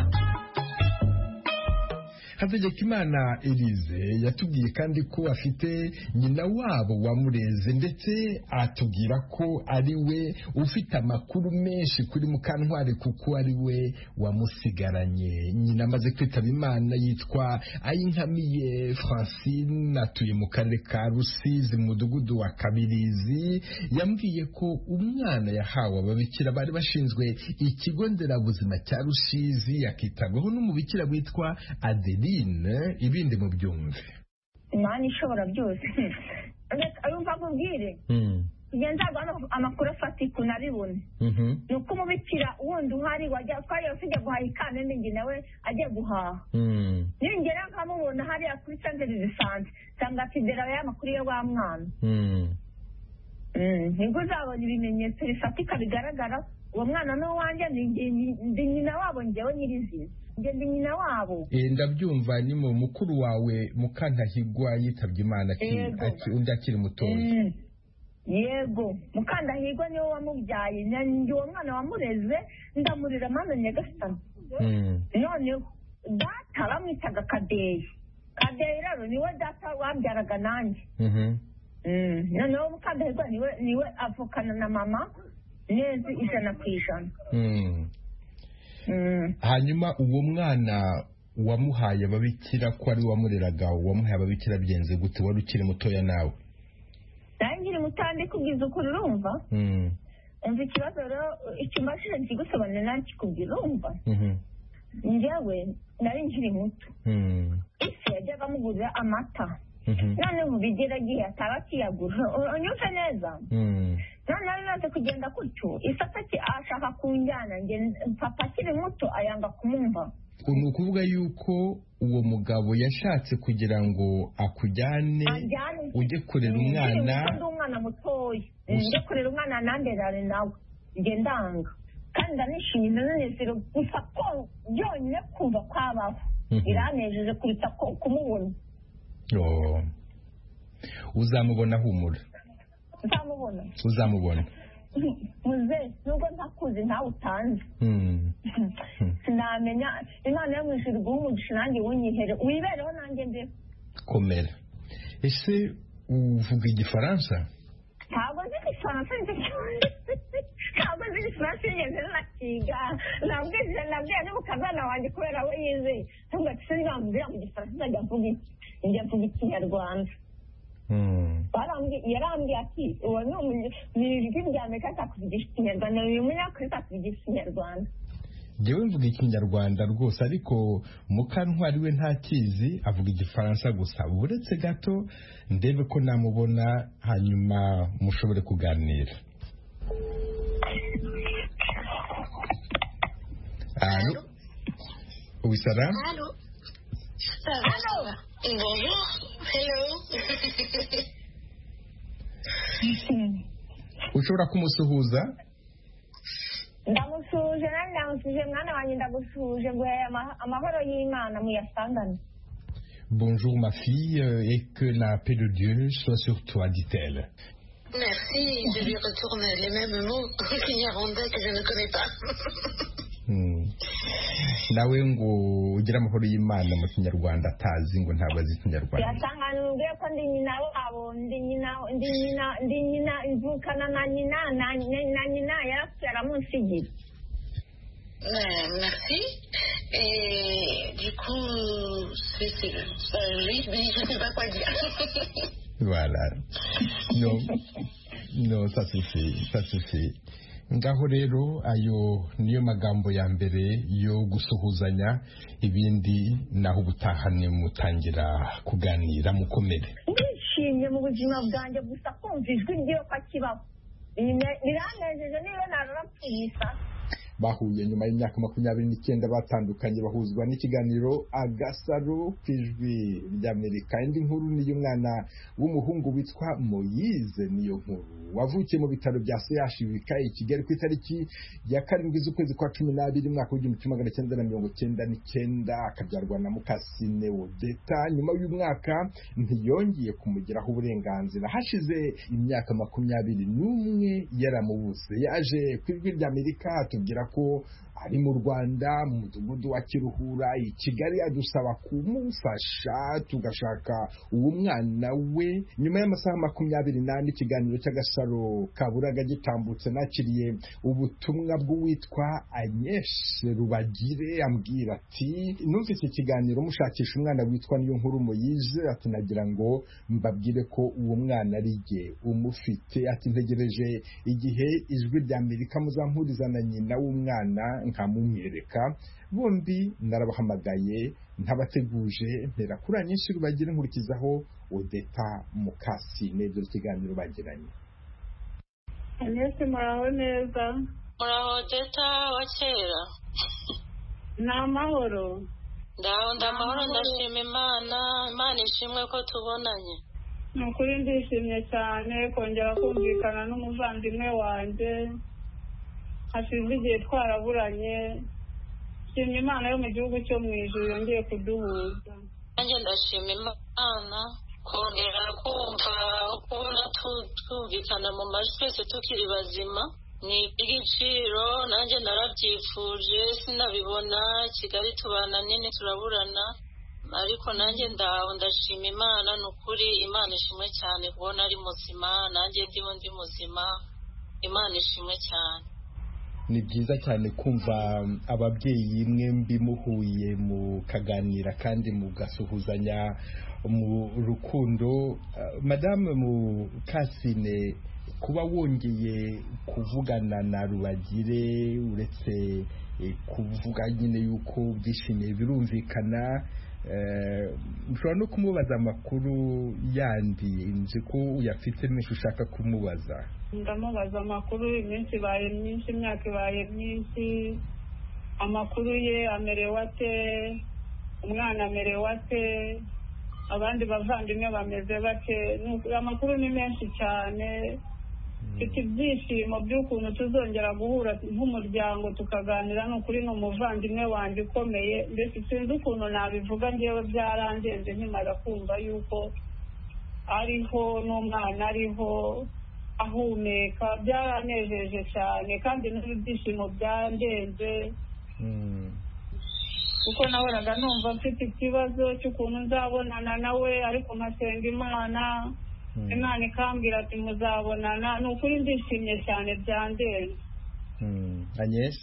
S1: Hategekimana Elise yatubwiye kandi ko afite nyina wabo wamureze ndetse atubwira ko ari we ufite amakuru menshi kuri Mukantwari kuko ari we wamusigaranye. Nyina amaze kwitaba Imana yitwa Ayinkamiye Francine, atuye mu karere ka Rusizi mu mudugudu wa Kabirizi. Yambwiye ko umwana yahawe ababikira bari bashinzwe ikigo nderabuzima cya Rusizi, yakitabwaho n'umubikira witwa Adeli. Ibindi mu byumve.
S17: Imana ishobora byose. Arumva kubwire kugenda amakuru afatika unabibone nuko umubikira wundi uhari wajya twari ufite guhaha ikane n'ingi nawe agiye guhaha ningera nkamubona hariya kuri centre de santé sanga fidera y'amakuru yo wa mwana nibwo uzabona ibimenyetso bifatika bigaragara uwo mwana no wanjye ndi nyina wabo njyewe nyirizina ngende nyina wabo.
S1: Ndabyumva ni mu mukuru wawe Mukantahigwa yitabye Imana undi akiri mutoya.
S17: Yego Mukantahigwa niwe wamubyaye nanjye uwo mwana wamureze ndamurira mana Nyagasani. None data bamwitaga Kadeyi rero niwe data wambyaraga nanjye. Noneho Mukantahigwa niwe avukana na mama neza 100%.
S1: Hanyuma uwo mwana wamuhaye ababikira ko ari wamureraga wamuhaye ababikira byenze gute wari ukiri mutoya nawe?
S17: Nangiri mutande kubwiza ukuri urumva? Umva ikibazo rero ikimbashije nkigusobanurira nakikubwira urumva? Njyewe nari nkiri muto. Ise yajyaga amugurira amata. None mu bigeragiye atabakiyagura unyumve neza. None arimaze kugenda gutyo isataki ashaka kunjyana papa akiri muto ayanga kumumva.
S1: Ni ukuvuga yuko uwo mugabo yashatse kugira ngo akujyane ujye kurera
S17: umwana mutoya ujye kurera umwana nanderare nawe ndanga kandi ndanishimye nanezero gusa ko byonyine kumva kwabaho iranejeje kuruta kumubona.
S1: Uzamubona humura. Uzamubona
S17: muze nubwo ntakuzi ntawe utanze sinamenya Imana yo mu ijuru guha umugisha nanjye wunyihere wibereho nanjye mbeho.
S1: Komera. Ese uvuga Igifaransa?
S17: Ntabwo nzi Igifaransa ntabwo nzi Igifaransa ngeze nakiga nabwiye n'umukazana wanjye kubera we yizeye ntabwo ati sinzambwira mu Gifaransa nzajya mvuga Ikinyarwanda. Yarambwiye ati uwo ni ijwi rya Amerika atakuvugisha Ikinyarwanda uyu munyakuri atakuvugisha Ikinyarwanda.
S1: Njyewe mvuga Ikinyarwanda rwose ariko Mukantwari we ntakizi avuga Igifaransa gusa. Uretse gato ndebe ko namubona hanyuma mushobore kuganira. Allô? Oui, ça va?
S12: Allô? Ça va. Bonjour. Hello.
S1: Ushobora kumusuhuza?
S17: Ndamusuhuje nani ndamusuhuje mwana wanjye ndagusuhuje ngo amahoro y'Imana muyasangane.
S1: Bonjour ma fille et que la paix de Dieu soit sur toi, dit-elle.
S12: Merci, je lui retourne les mêmes mots en Kinyarwanda que je ne connais pas.
S1: nawe ngo ugira amahoro y'Imana mu kinyarwanda atazi ngo ntabwo azi ikinyarwanda
S17: yatanganuye ko ndi nyina wabo ndi nyina imvukana na nyina yarapfuye aramunsigira.
S7: Merci. Et du coup, je sais pas quoi dire.
S1: Voilà. Non, ça suffit. Ngaho rero ayo niyo magambo ya mbere yo gusuhuzanya, ibindi naho ubutahane mutangira kuganira mukomere.
S17: Ndishimye mu buzima bwanjye gusa kumva ijwi ryo kakibaho biranejeje niba narapfuyisa.
S1: Bahuye nyuma y'imyaka 29 batandukanye bahuzwa n'ikiganiro Agasaro kw'ijwi ry'Amerika. Indi nkuru ni y'umwana w'umuhungu witwa Moise. Niyo nkuru wavukiye mu bitaro bya CHUK i Kigali ku itariki ya 7 z'ukwezi kwa 12 mwaka w'1999 akabyarwa na Mukasine Odeta. Nyuma y'umwaka ntiyongeye kumugiraho uburenganzira. Hashize imyaka 21 yaramubuze. Yaje kw'ijwi ry'Amerika atubwira ko ari mu Rwanda mu mudugudu wa Kiruhura i Kigali, adusaba kumufasha tugashaka uwo mwana we. Nyuma y'amasaha 28 ikiganiro cy'Agasaro Kaburaga gitambutse, nakiriye ubutumwa bw'uwitwa Agnes Rubagire ambwira ati numvise ikiganiro mushakisha umwana witwa Niyo Nkuru Moise, ati nagira ngo mbabwire ko uwo mwana ari jye umufite, ati ntegereje igihe ijwi ry'Amerika muzampuriza na nyina w'umwana nkamumwereka. Bombi narabahamagaye ntabateguje mpera kuri Agnes Rubagire nkurikizaho Odeta Mukasine. Ibyo ikiganiro bagiranye.
S8: Agnes, muraho neza?
S12: Muraho Odeta wa kera?
S8: Ni amahoro?
S12: Ndamahoro, ndashima Imana ishimwe ko tubonanye.
S8: Ni ukuri ndishimye cyane kongera kumvikana n'umuvandimwe wanjye, hashize igihe twaraburanye. Nshimye Imana yo mu gihugu cyo mu ijuru yongeye kuduhuza.
S12: Nanjye ndashima Imana kongera kumva kubona twumvikana mu majwi twese tukiri bazima. Ni igiciro, nanjye narabyifuje sinabibona. Kigali tubana nini turaburana, ariko nanjye ndashima Imana. Ni ukuri Imana ishimwe cyane kubona ari muzima, nanjye ndiho ndi muzima. Imana ishimwe cyane.
S1: Ni byiza cyane kumva ababyeyi mwembi muhuye mukaganira kandi mugasuhuzanya mu rukundo. Madame Mukasine, kuba wongeye kuvugana na Rubagire uretse kuvuga nyine yuko byishimiye birumvikana, ushobora no kumubaza amakuru yandi, nzi ko uyafite menshi ushaka kumubaza.
S8: Ndamubaza amakuru, iminsi ibaye myinshi, imyaka ibaye myinshi. Amakuru ye amerewe ate, umwana amerewe ate, abandi bavandimwe bameze bate. Amakuru ni menshi cyane. Mfite ibyishimo by'ukuntu tuzongera guhura nk'umuryango tukaganira. Ni ukuri ni umuvandimwe wanjye ukomeye, mbese sinzi ukuntu nabivuga, ngewe byarandenze nkimara kumva yuko ariho n'umwana ariho ahumeka. Byaranejeje cyane kandi n'ibyishimo byandenze, kuko nahoraga numva mfite ikibazo cy'ukuntu nzabonana nawe, ariko nkasenga Imana, Imana ikambwira ati muzabonana. Ni ukuri ndishimye cyane byandenze.
S1: Agnes,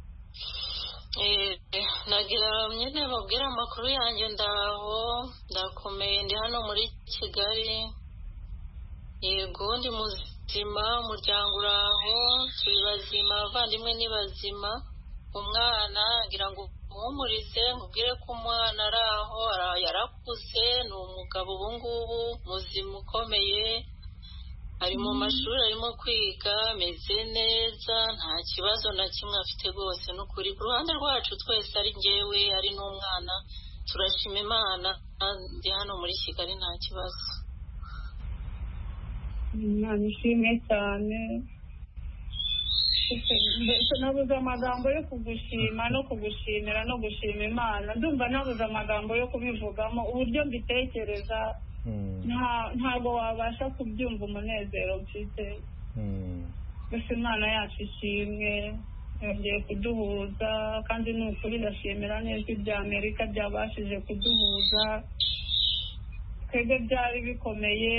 S12: nagira nyine babwira amakuru yanjye. Ndakomeye, ndi hano muri Kigali. Yego ndi muzima, umuryango uraho, turi bazima, abavandimwe ni bazima. Umwana ngira ngo umuhumurize, nkubwire ko umwana ari aho, yarakuze, ni umugabo ubu ngubu muzima ukomeye, ari mu mashuri, arimo kwiga, ameze neza, nta kibazo na kimwe afite rwose. Ni ukuri ku ruhande rwacu twese, ari njyewe ari n'umwana, turashima Imana. Ndi hano muri Kigali nta kibazo.
S8: Imana ishimwe cyane. Nabuze amagambo yo kugushima no kugushimira no gushima Imana. Ndumva nabuze amagambo yo kubivugamo, uburyo mbitekereza ntabwo wabasha kubyumva umunezero mfite. Gusa Imana yacu ishimwe, yongeye kuduhuza kandi ni ukuri ndashimira neza ibya Amerika byabashije kuduhuza twebwe byari bikomeye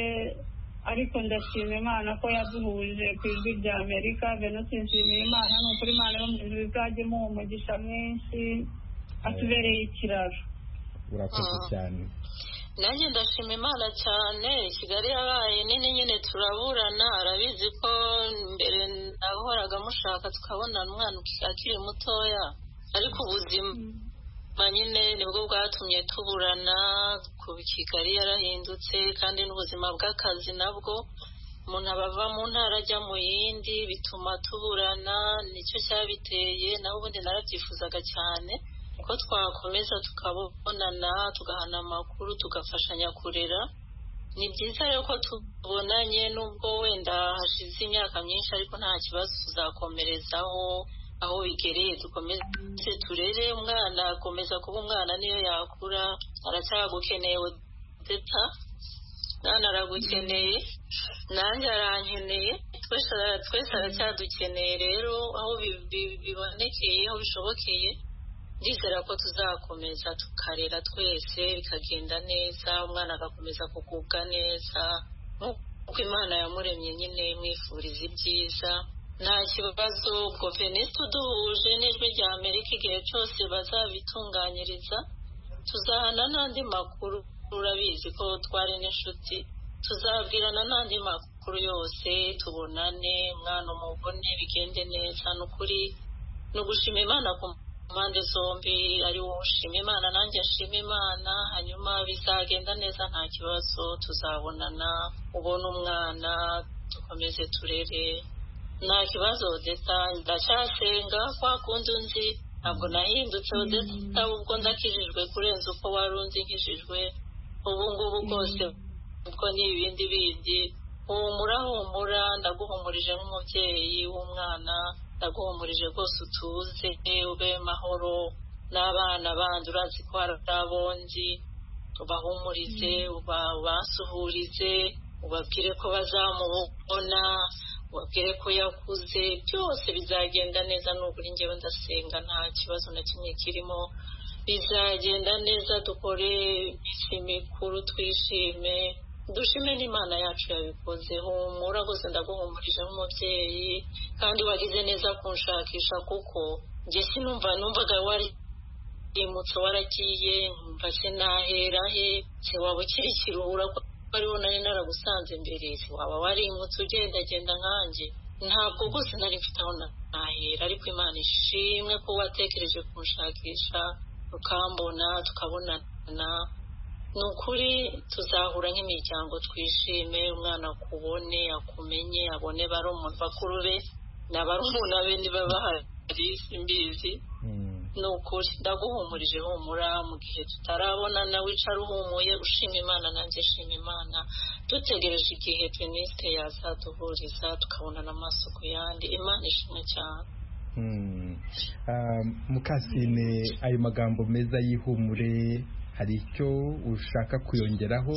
S8: ariko ndashima Imana ko yaduhuje ku ijwi rya Amerika Venusi nshimiye Imana ni ukuri Imana yo mu ijuru izajya imuha umugisha mwinshi atubereye ikiraro.
S1: Urakoze cyane.
S18: Nanjye ndashima Imana cyane Kigali yabaye nini nyine turaburana arabizi ko mbere nahoraga mushaka tukabona umwana akiri mutoya ariko ubuzima nyine nibwo bwatumye tuburana ku Kigali yarahindutse kandi n'ubuzima bw'akazi nabwo umuntu abava mu ntara ajya mu yindi bituma tuburana nicyo cyabiteye naho ubundi narabyifuzaga cyane ko twakomeza tukabonana tugahana amakuru tugafashanya kurera. Ni byiza rero ko tubonanye nubwo wenda hashize imyaka myinshi ariko nta kibazo tuzakomerezaho aho bigereye dukomeze turere umwana akomeza kuba umwana niyo yakura aracyagukeneye Odeta mwana aragukeneye nanjye arankeneye twese aracyadukeneye rero aho bibonekeye aho bishobokeye ndizera ko tuzakomeza tukarera twese bikagenda neza umwana agakomeza kugubwa neza nk'uko Imana yamuremye nyine mwifuriza ibyiza nta kibazo ubwo Venise tuduhuje n'ijwi rya Amerika igihe cyose bazabitunganyiriza tuzahana n'andi makuru urabizi ko twari n'inshuti tuzabwirana n'andi makuru yose tubonane umwana umubone bigende neza n'ukuri no gushima Imana ku mpande zombi ari wowe ushima Imana nanjye ashima Imana hanyuma bizagenda neza nta kibazo tuzabonana ubona umwana dukomeze turere nta kibazo Odeta ndacyasenga kwa kundi unzi ntabwo nahindutse Odeta ubwo ndakijijwe kurenza uko wari unzi nkijijwe ubu ngubu bwose ubwo ni ibindi bindi humura ndaguhumurije nk'umubyeyi w'umwana ndaguhumurije rwose utuze ube mahoro n'abana bandi urazi ko hari abonzi ubahumurize ubasuhurize ubabwire ko bazamubona ubabwire ko yakuze byose bizagenda neza n'ukuri njyewe ndasenga nta kibazo na kimwe kirimo bizagenda neza dukore iminsi mikuru twishime dushime n'Imana yacu yabikoze humura rwose ndaguhumurije nk'umubyeyi kandi wagize neza kunshakisha kuko njye numvaga wari imutse waragiye numva sinahera he se waba ukiri ikiruhura ko ariho nari naragusanze mbere se waba wari imutse ugendagenda nkanjye ntabwo rwose nari mfite aho nahera ariko Imana ishimwe ko watekereje kunshakisha ukambona tukabonana nukuri tuzahura nk'imiryango twishime umwana akubone akumenye abone barumuna bakuru be n'abarumuna be niba bahari simbizi nukuri ndaguhumurije humura mu gihe tutarabonana wicara uhumuye ushima Imana nanjye shima Imana dutegereje igihe Veniste yazaduhuriza tukabonana amaso ku yandi Imana ishimwe cyane.
S1: Mukasine ayo magambo meza y'ihumure hari icyo ushaka kuyongeraho?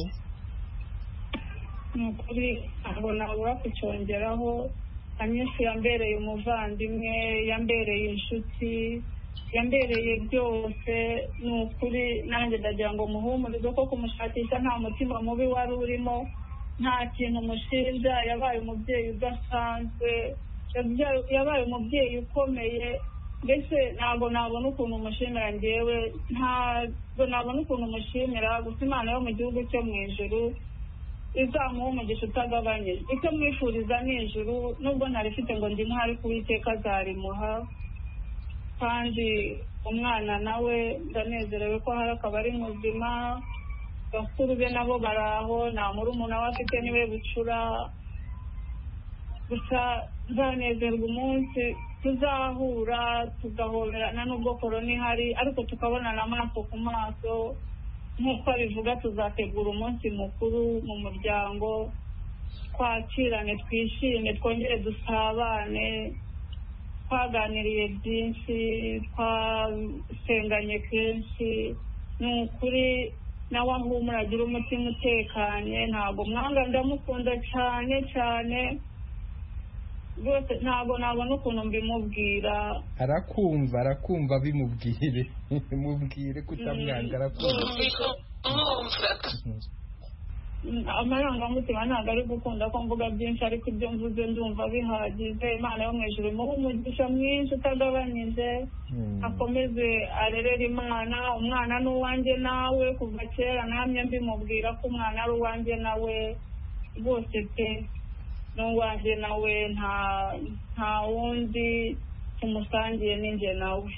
S8: Ni ukuri ntabwo nabura kucyongeraho anyinshi yambereye umuvandimwe yambereye inshuti yambereye byose ni ukuri nanjye ndagira ngo muhumurize ko kumushakisha nta mutima mubi wari urimo nta kintu mushinja yabaye umubyeyi udasanzwe yabaye umubyeyi ukomeye mbese ntabwo nabona ukuntu umushimira njyewe ntabwo nabona ukuntu umushimira gusa Imana yo mu gihugu cyo mu ijuru izamuha umugisha utagabanyije icyo mwifuriza ni ijuru nubwo ntarifite ngo ndi ntari kuwiteka azarimuha kandi umwana nawe ndanezerewe ko hari akaba ari muzima bakuru be nabo baraho nta murumuna we afite niwe bucura gusa nzanezerwa umunsi tuzahura tugahoberana n'ubwo korona ihari ariko tukabonana amaso ku maso nk'uko abivuga tuzategura umunsi mukuru mu muryango twakirane twishime twongere dusabane twaganiriye byinshi twasenganye kenshi ni ukuri nawe ahumura agira umutima utekanye ntabwo mwanga ndamukunda cyane cyane rwose ntabwo nabona ukuntu mbimubwira.
S1: arakumva bimubwire mubwire kutamwanga arakumva.
S8: Amarangamutima ntabwo ari gukunda ko mvuga byinshi, ariko ibyo mvuze ndumva bihagije. Imana yo mu ijuru imuhe umugisha mwinshi utagabanyije, akomeze arerere umwana ni uwanjye nawe. Kuva kera namye mbimubwira ko umwana ari uwanjye nawe rwose pe, ni uwanjye nawe, nta wundi tumusangiye ninjye nawe.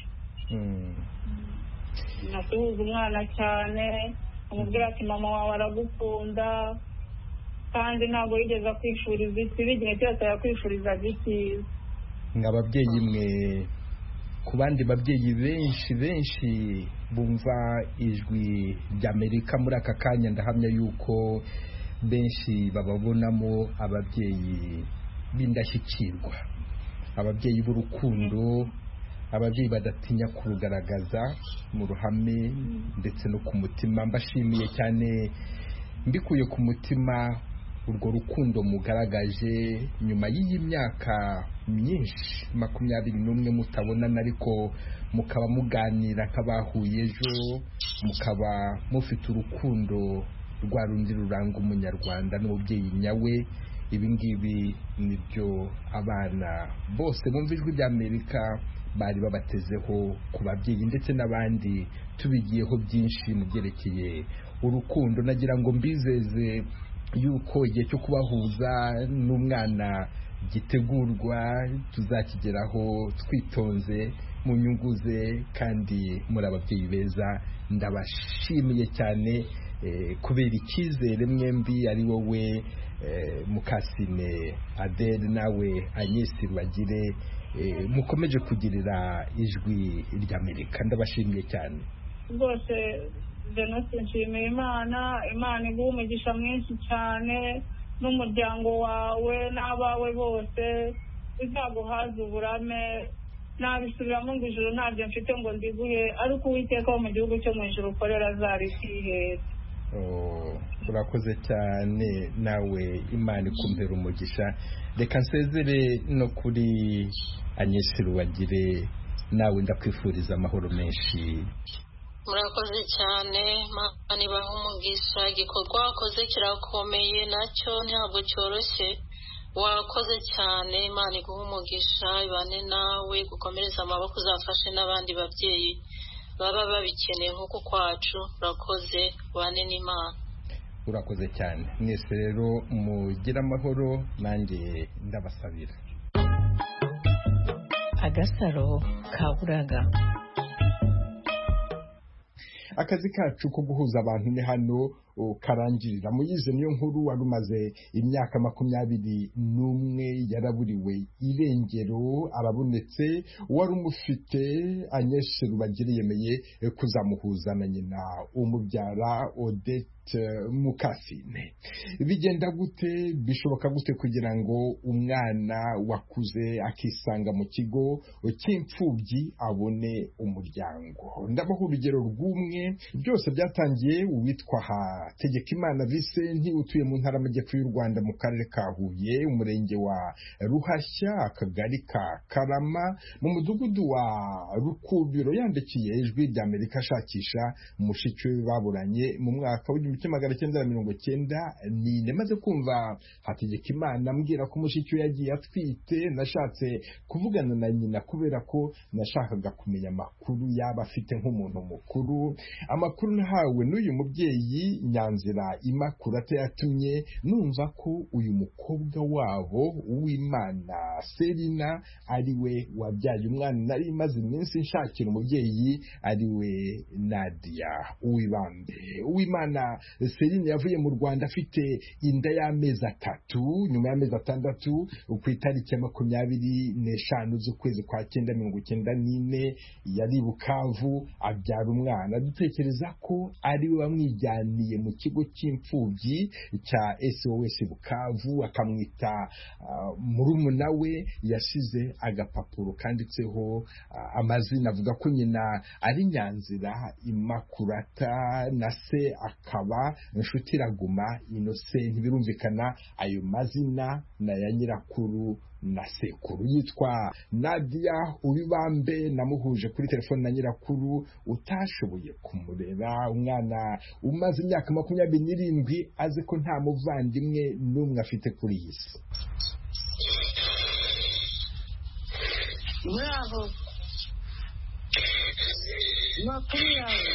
S8: nasuhuza umwana cyane, amubwira ati mama wawe aragukunda, kandi ntabwo yigeze akwifuriza ikibi, igihe cyose yakwifurizaga icyiza.
S1: nk'ababyeyi mwe, ku bandi babyeyi benshi bumva ijwi ry'Amerika muri aka kanya, ndahamya yuko benshi bababonamo ababyeyi b'indashyikirwa, ababyeyi b'urukundo, ababyeyi badatinya kurugaragaza mu ruhame ndetse no ku mutima. Mbashimiye cyane mbikuye ku mutima urwo rukundo mugaragaje nyuma y'iyi myaka myinshi 21 mutabonana, ariko mukaba muganira nk'abahuye ejo, mukaba mufite urukundo rwa rundi ruranga umunyarwanda n'umubyeyi nyawe. Ibi ngibi nibyo abana bose bumva ijwi ry'Amerika bari babatezeho ku babyeyi ndetse n'abandi tubigiyeho byinshi mu byerekeye urukundo. Nagira ngo mbizeze yuko igihe cyo kubahuza n'umwana gitegurwa, tuzakigeraho twitonze mu nyungu ze, kandi muri ababyeyi beza. Ndabashimiye cyane kubera icyizere mwembi, ari wowe Mukasine Adele nawe Agnes Rubagire mukomeje kugirira ijwi ry'Amerika. Ndabashimiye cyane
S8: rwose. Denise, nshimiye Imana iguha umugisha mwinshi cyane, n'umuryango wawe n'abawe bose bizaguhaza uburame. Nabisubiramo ngo ijuru ntabyo mfite ngo ndiguhe, ariko Uwiteka wo mu gihugu cyo mu ijuru ukorera azarikihera.
S1: urakoze cyane nawe, Imana ikumpera umugisha. Reka nsezere no kuri Agnes Rubagire, nawe ndakwifuriza amahoro menshi.
S18: murakoze cyane, Imana ibahe umugisha. Igikorwa wakoze kirakomeye, nacyo ntabwo cyoroshye. wakoze cyane, Imana iguhe umugisha, ibane nawe, gukomereza amaboko, uzafashe n'abandi babyeyi baba babikeneye nk'uko kwacu. urakoze, ubane n'Imana.
S1: urakoze cyane mwese rero, mugire amahoro, nanjye ndabasabira.
S9: Agasaro kaburaga.
S1: Akazi kacu ko guhuza abantu ni hano karangirira. Muyize niyo nkuru wari umaze imyaka 21 yaraburiwe irengero, arabonetse. Wari umufite Agnes Rubagire yemeye kuzamuhuza na nyina umubyara Odette Mukasine. Bigenda gute, bishoboka gute kugira ngo umwana wakuze akisanga mu kigo cy'imfubyi abone umuryango? Ndabaho urugero rw'umwe. Byose byatangiye uwitwa Hategekimana Vincent, utuye mu ntara y'Amajyepfo y'u Rwanda mu karere ka Huye, umurenge wa Ruhashya, akagari ka Karama, mu mudugudu wa Rukubiro. Yandikiye ijwi ry'Amerika ashakisha mushiki we baburanye mu mwaka w'1990. Maze kumva Hategekimana ambwira ko mushiki we yagiye atwite, nashatse kuvugana na nyina kubera ko nashakaga kumenya amakuru yaba afite nk'umuntu mukuru. Amakuru nahawe n'uyu mubyeyi Nyanzira Immaculate yatumye numva ko uyu mukobwa wabo Uwimana Selina ari we wabyaye umwana nari maze iminsi nshakira umubyeyi, ari we Nadia Uwibambe. Uwimana Selina yavuye mu Rwanda afite inda y'amezi 3. Nyuma y'amezi 6 ku itariki ya 25 z'ukwezi kwa 1994 yari Bukavu abyara umwana. Dutekereza ko ari we wamwijyaniye mu kigo cy'imfubyi cya SOS Bukavu, akamwita murumuna we. Yasize agapapuro kanditseho amazina, avuga ko nyina ari Nyanzira Immaculate na se akaba Nshutiraguma Innocent. Birumvikana ayo mazina na ya nyirakuru na sekuru. Yitwa Nadia Uwibambe, namuhuje kuri telefone na nyirakuru utashoboye kumurera, umwana umaze imyaka 27 azi ko nta muvandimwe n'umwe afite kuri iyi si.
S8: Bravo. Makuru yawe.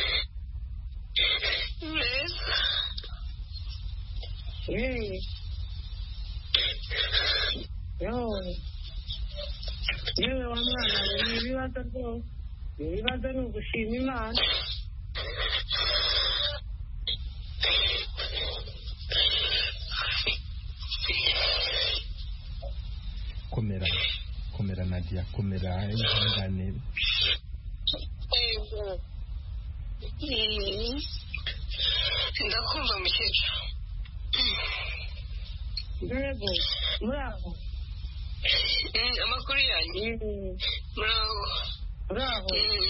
S8: Yewe wa mwana we, ibibazo rwose, ibibazo ni ugushima Imana.
S1: Komera Nadia, komera ihangane.
S10: Ndakumva mukecuru.
S8: Yego, bravo.
S10: Amakuru yanyu. Bravo.
S8: Bravo.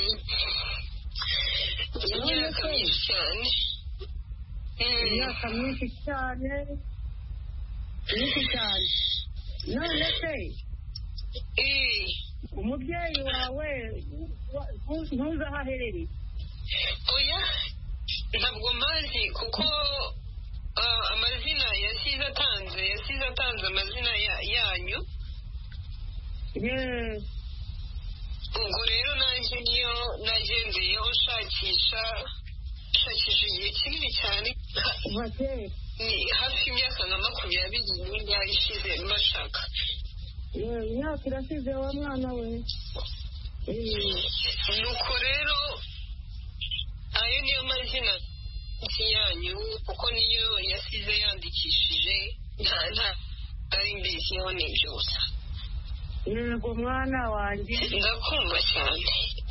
S10: Imyaka myinshi cyane.
S8: Imyaka myinshi cyane. Myinshi cyane. None se umubyeyi wawe ntuzi aho aherereye?
S10: Oya, ntabwo mazi kuko amazina yasize atanze amazina yanyu. Ubwo rero naje niyo nagendeyeho shakisha igihe kinini cyane, ni hafi imyaka nka 20 ishize mbashaka.
S8: Imyaka irasize wa mwana we.
S10: Nuko rero ayo niyo mazina yanyu kuko niyo yasize yandikishije, nta ari mbiziho n'ibyo gusa.
S8: Yego mwana wanjye,
S10: ndakumva cyane.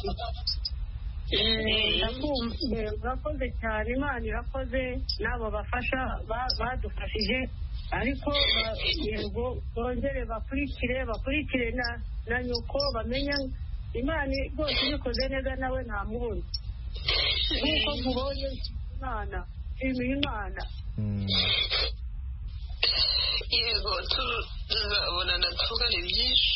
S8: Urakoze cyane, Imana irakoze, n'abo bafasha badufashije, ariko yego bongere bakurikire na nyoko, bamenya Imana rwose ibikoze neza, nawe nta muhuri nk'uko nkubonye. Imana shimira Imana.
S10: Yego tuzabonana tuvugane byinshi.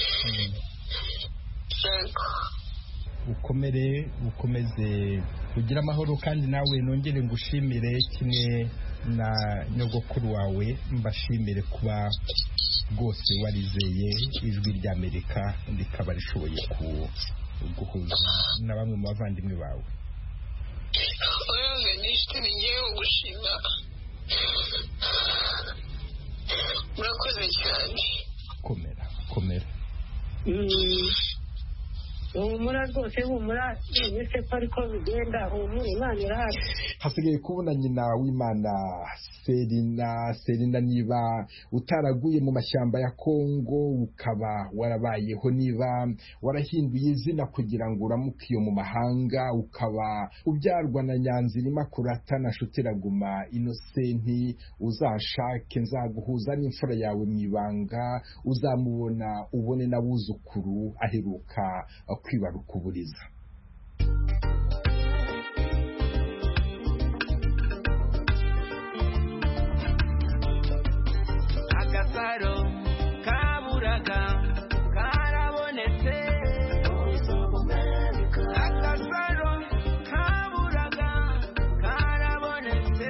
S1: ukomeze ugira amahoro, kandi nawe nongere ngushimire kimwe na nyogokuru wawe, mbashimire kuba rwose warizeye ijwi ry'Amerika rikaba rishoboye guhuza na bamwe mu bavandimwe bawe.
S10: Oya, nishite ngiye gushima. Murakoze cyane.
S1: Komera.
S8: Humura rwose, humura, ese ko ariko bigenda, humura, Imana irahari.
S1: Hasigaye kubona nyina w'Imana Serina, niba utaraguye mu mashyamba ya Kongo, ukaba warabayeho, niba warahinduye izina kugira ngo uramuke iyo mu mahanga, ukaba ubyarwa na Nyanzirima Kurata na Shutiraguma Innocent, uzashake nzaguhuza n'imfura yawe mu ibanga, uzamubona ubone n'abuzukuru aheruka kwibaruka uburiza.
S13: Agasaro kaburaga karabonetse, agasaro kaburaga karabonetse.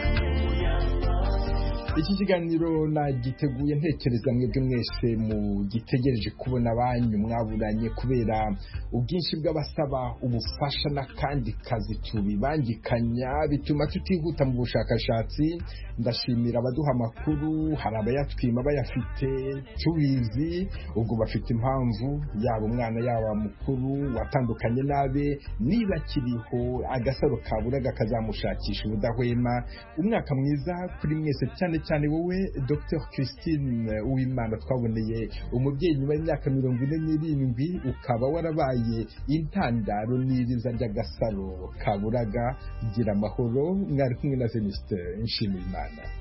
S1: Iki kiganiro nagiteguye ntekereza mwebwe mwese mugitegereje kubona abanyu mwaburanye kubera ubwinshi bw'abasaba ubufasha n'akandi kazi tubibangikanya, bituma tutihuta mu bushakashatsi. Ndashimira abaduha amakuru, hari abayatwima bayafite tubizi, ubwo bafite impamvu, yaba umwana yaba mukuru watandukanye nabe, niba kiriho agasaro kaburaga kazamushakisha ubudahwema. Umwaka mwiza kuri mwese, cyane wowe Dr Christine Uwimana twaboneye umubyeyi nyuma y'imyaka 47, ukaba warabaye intandaro n'iriza ry'agasaro kaburaga. Gira amahoro, mwari kumwe na Venuste Nshimiyimana.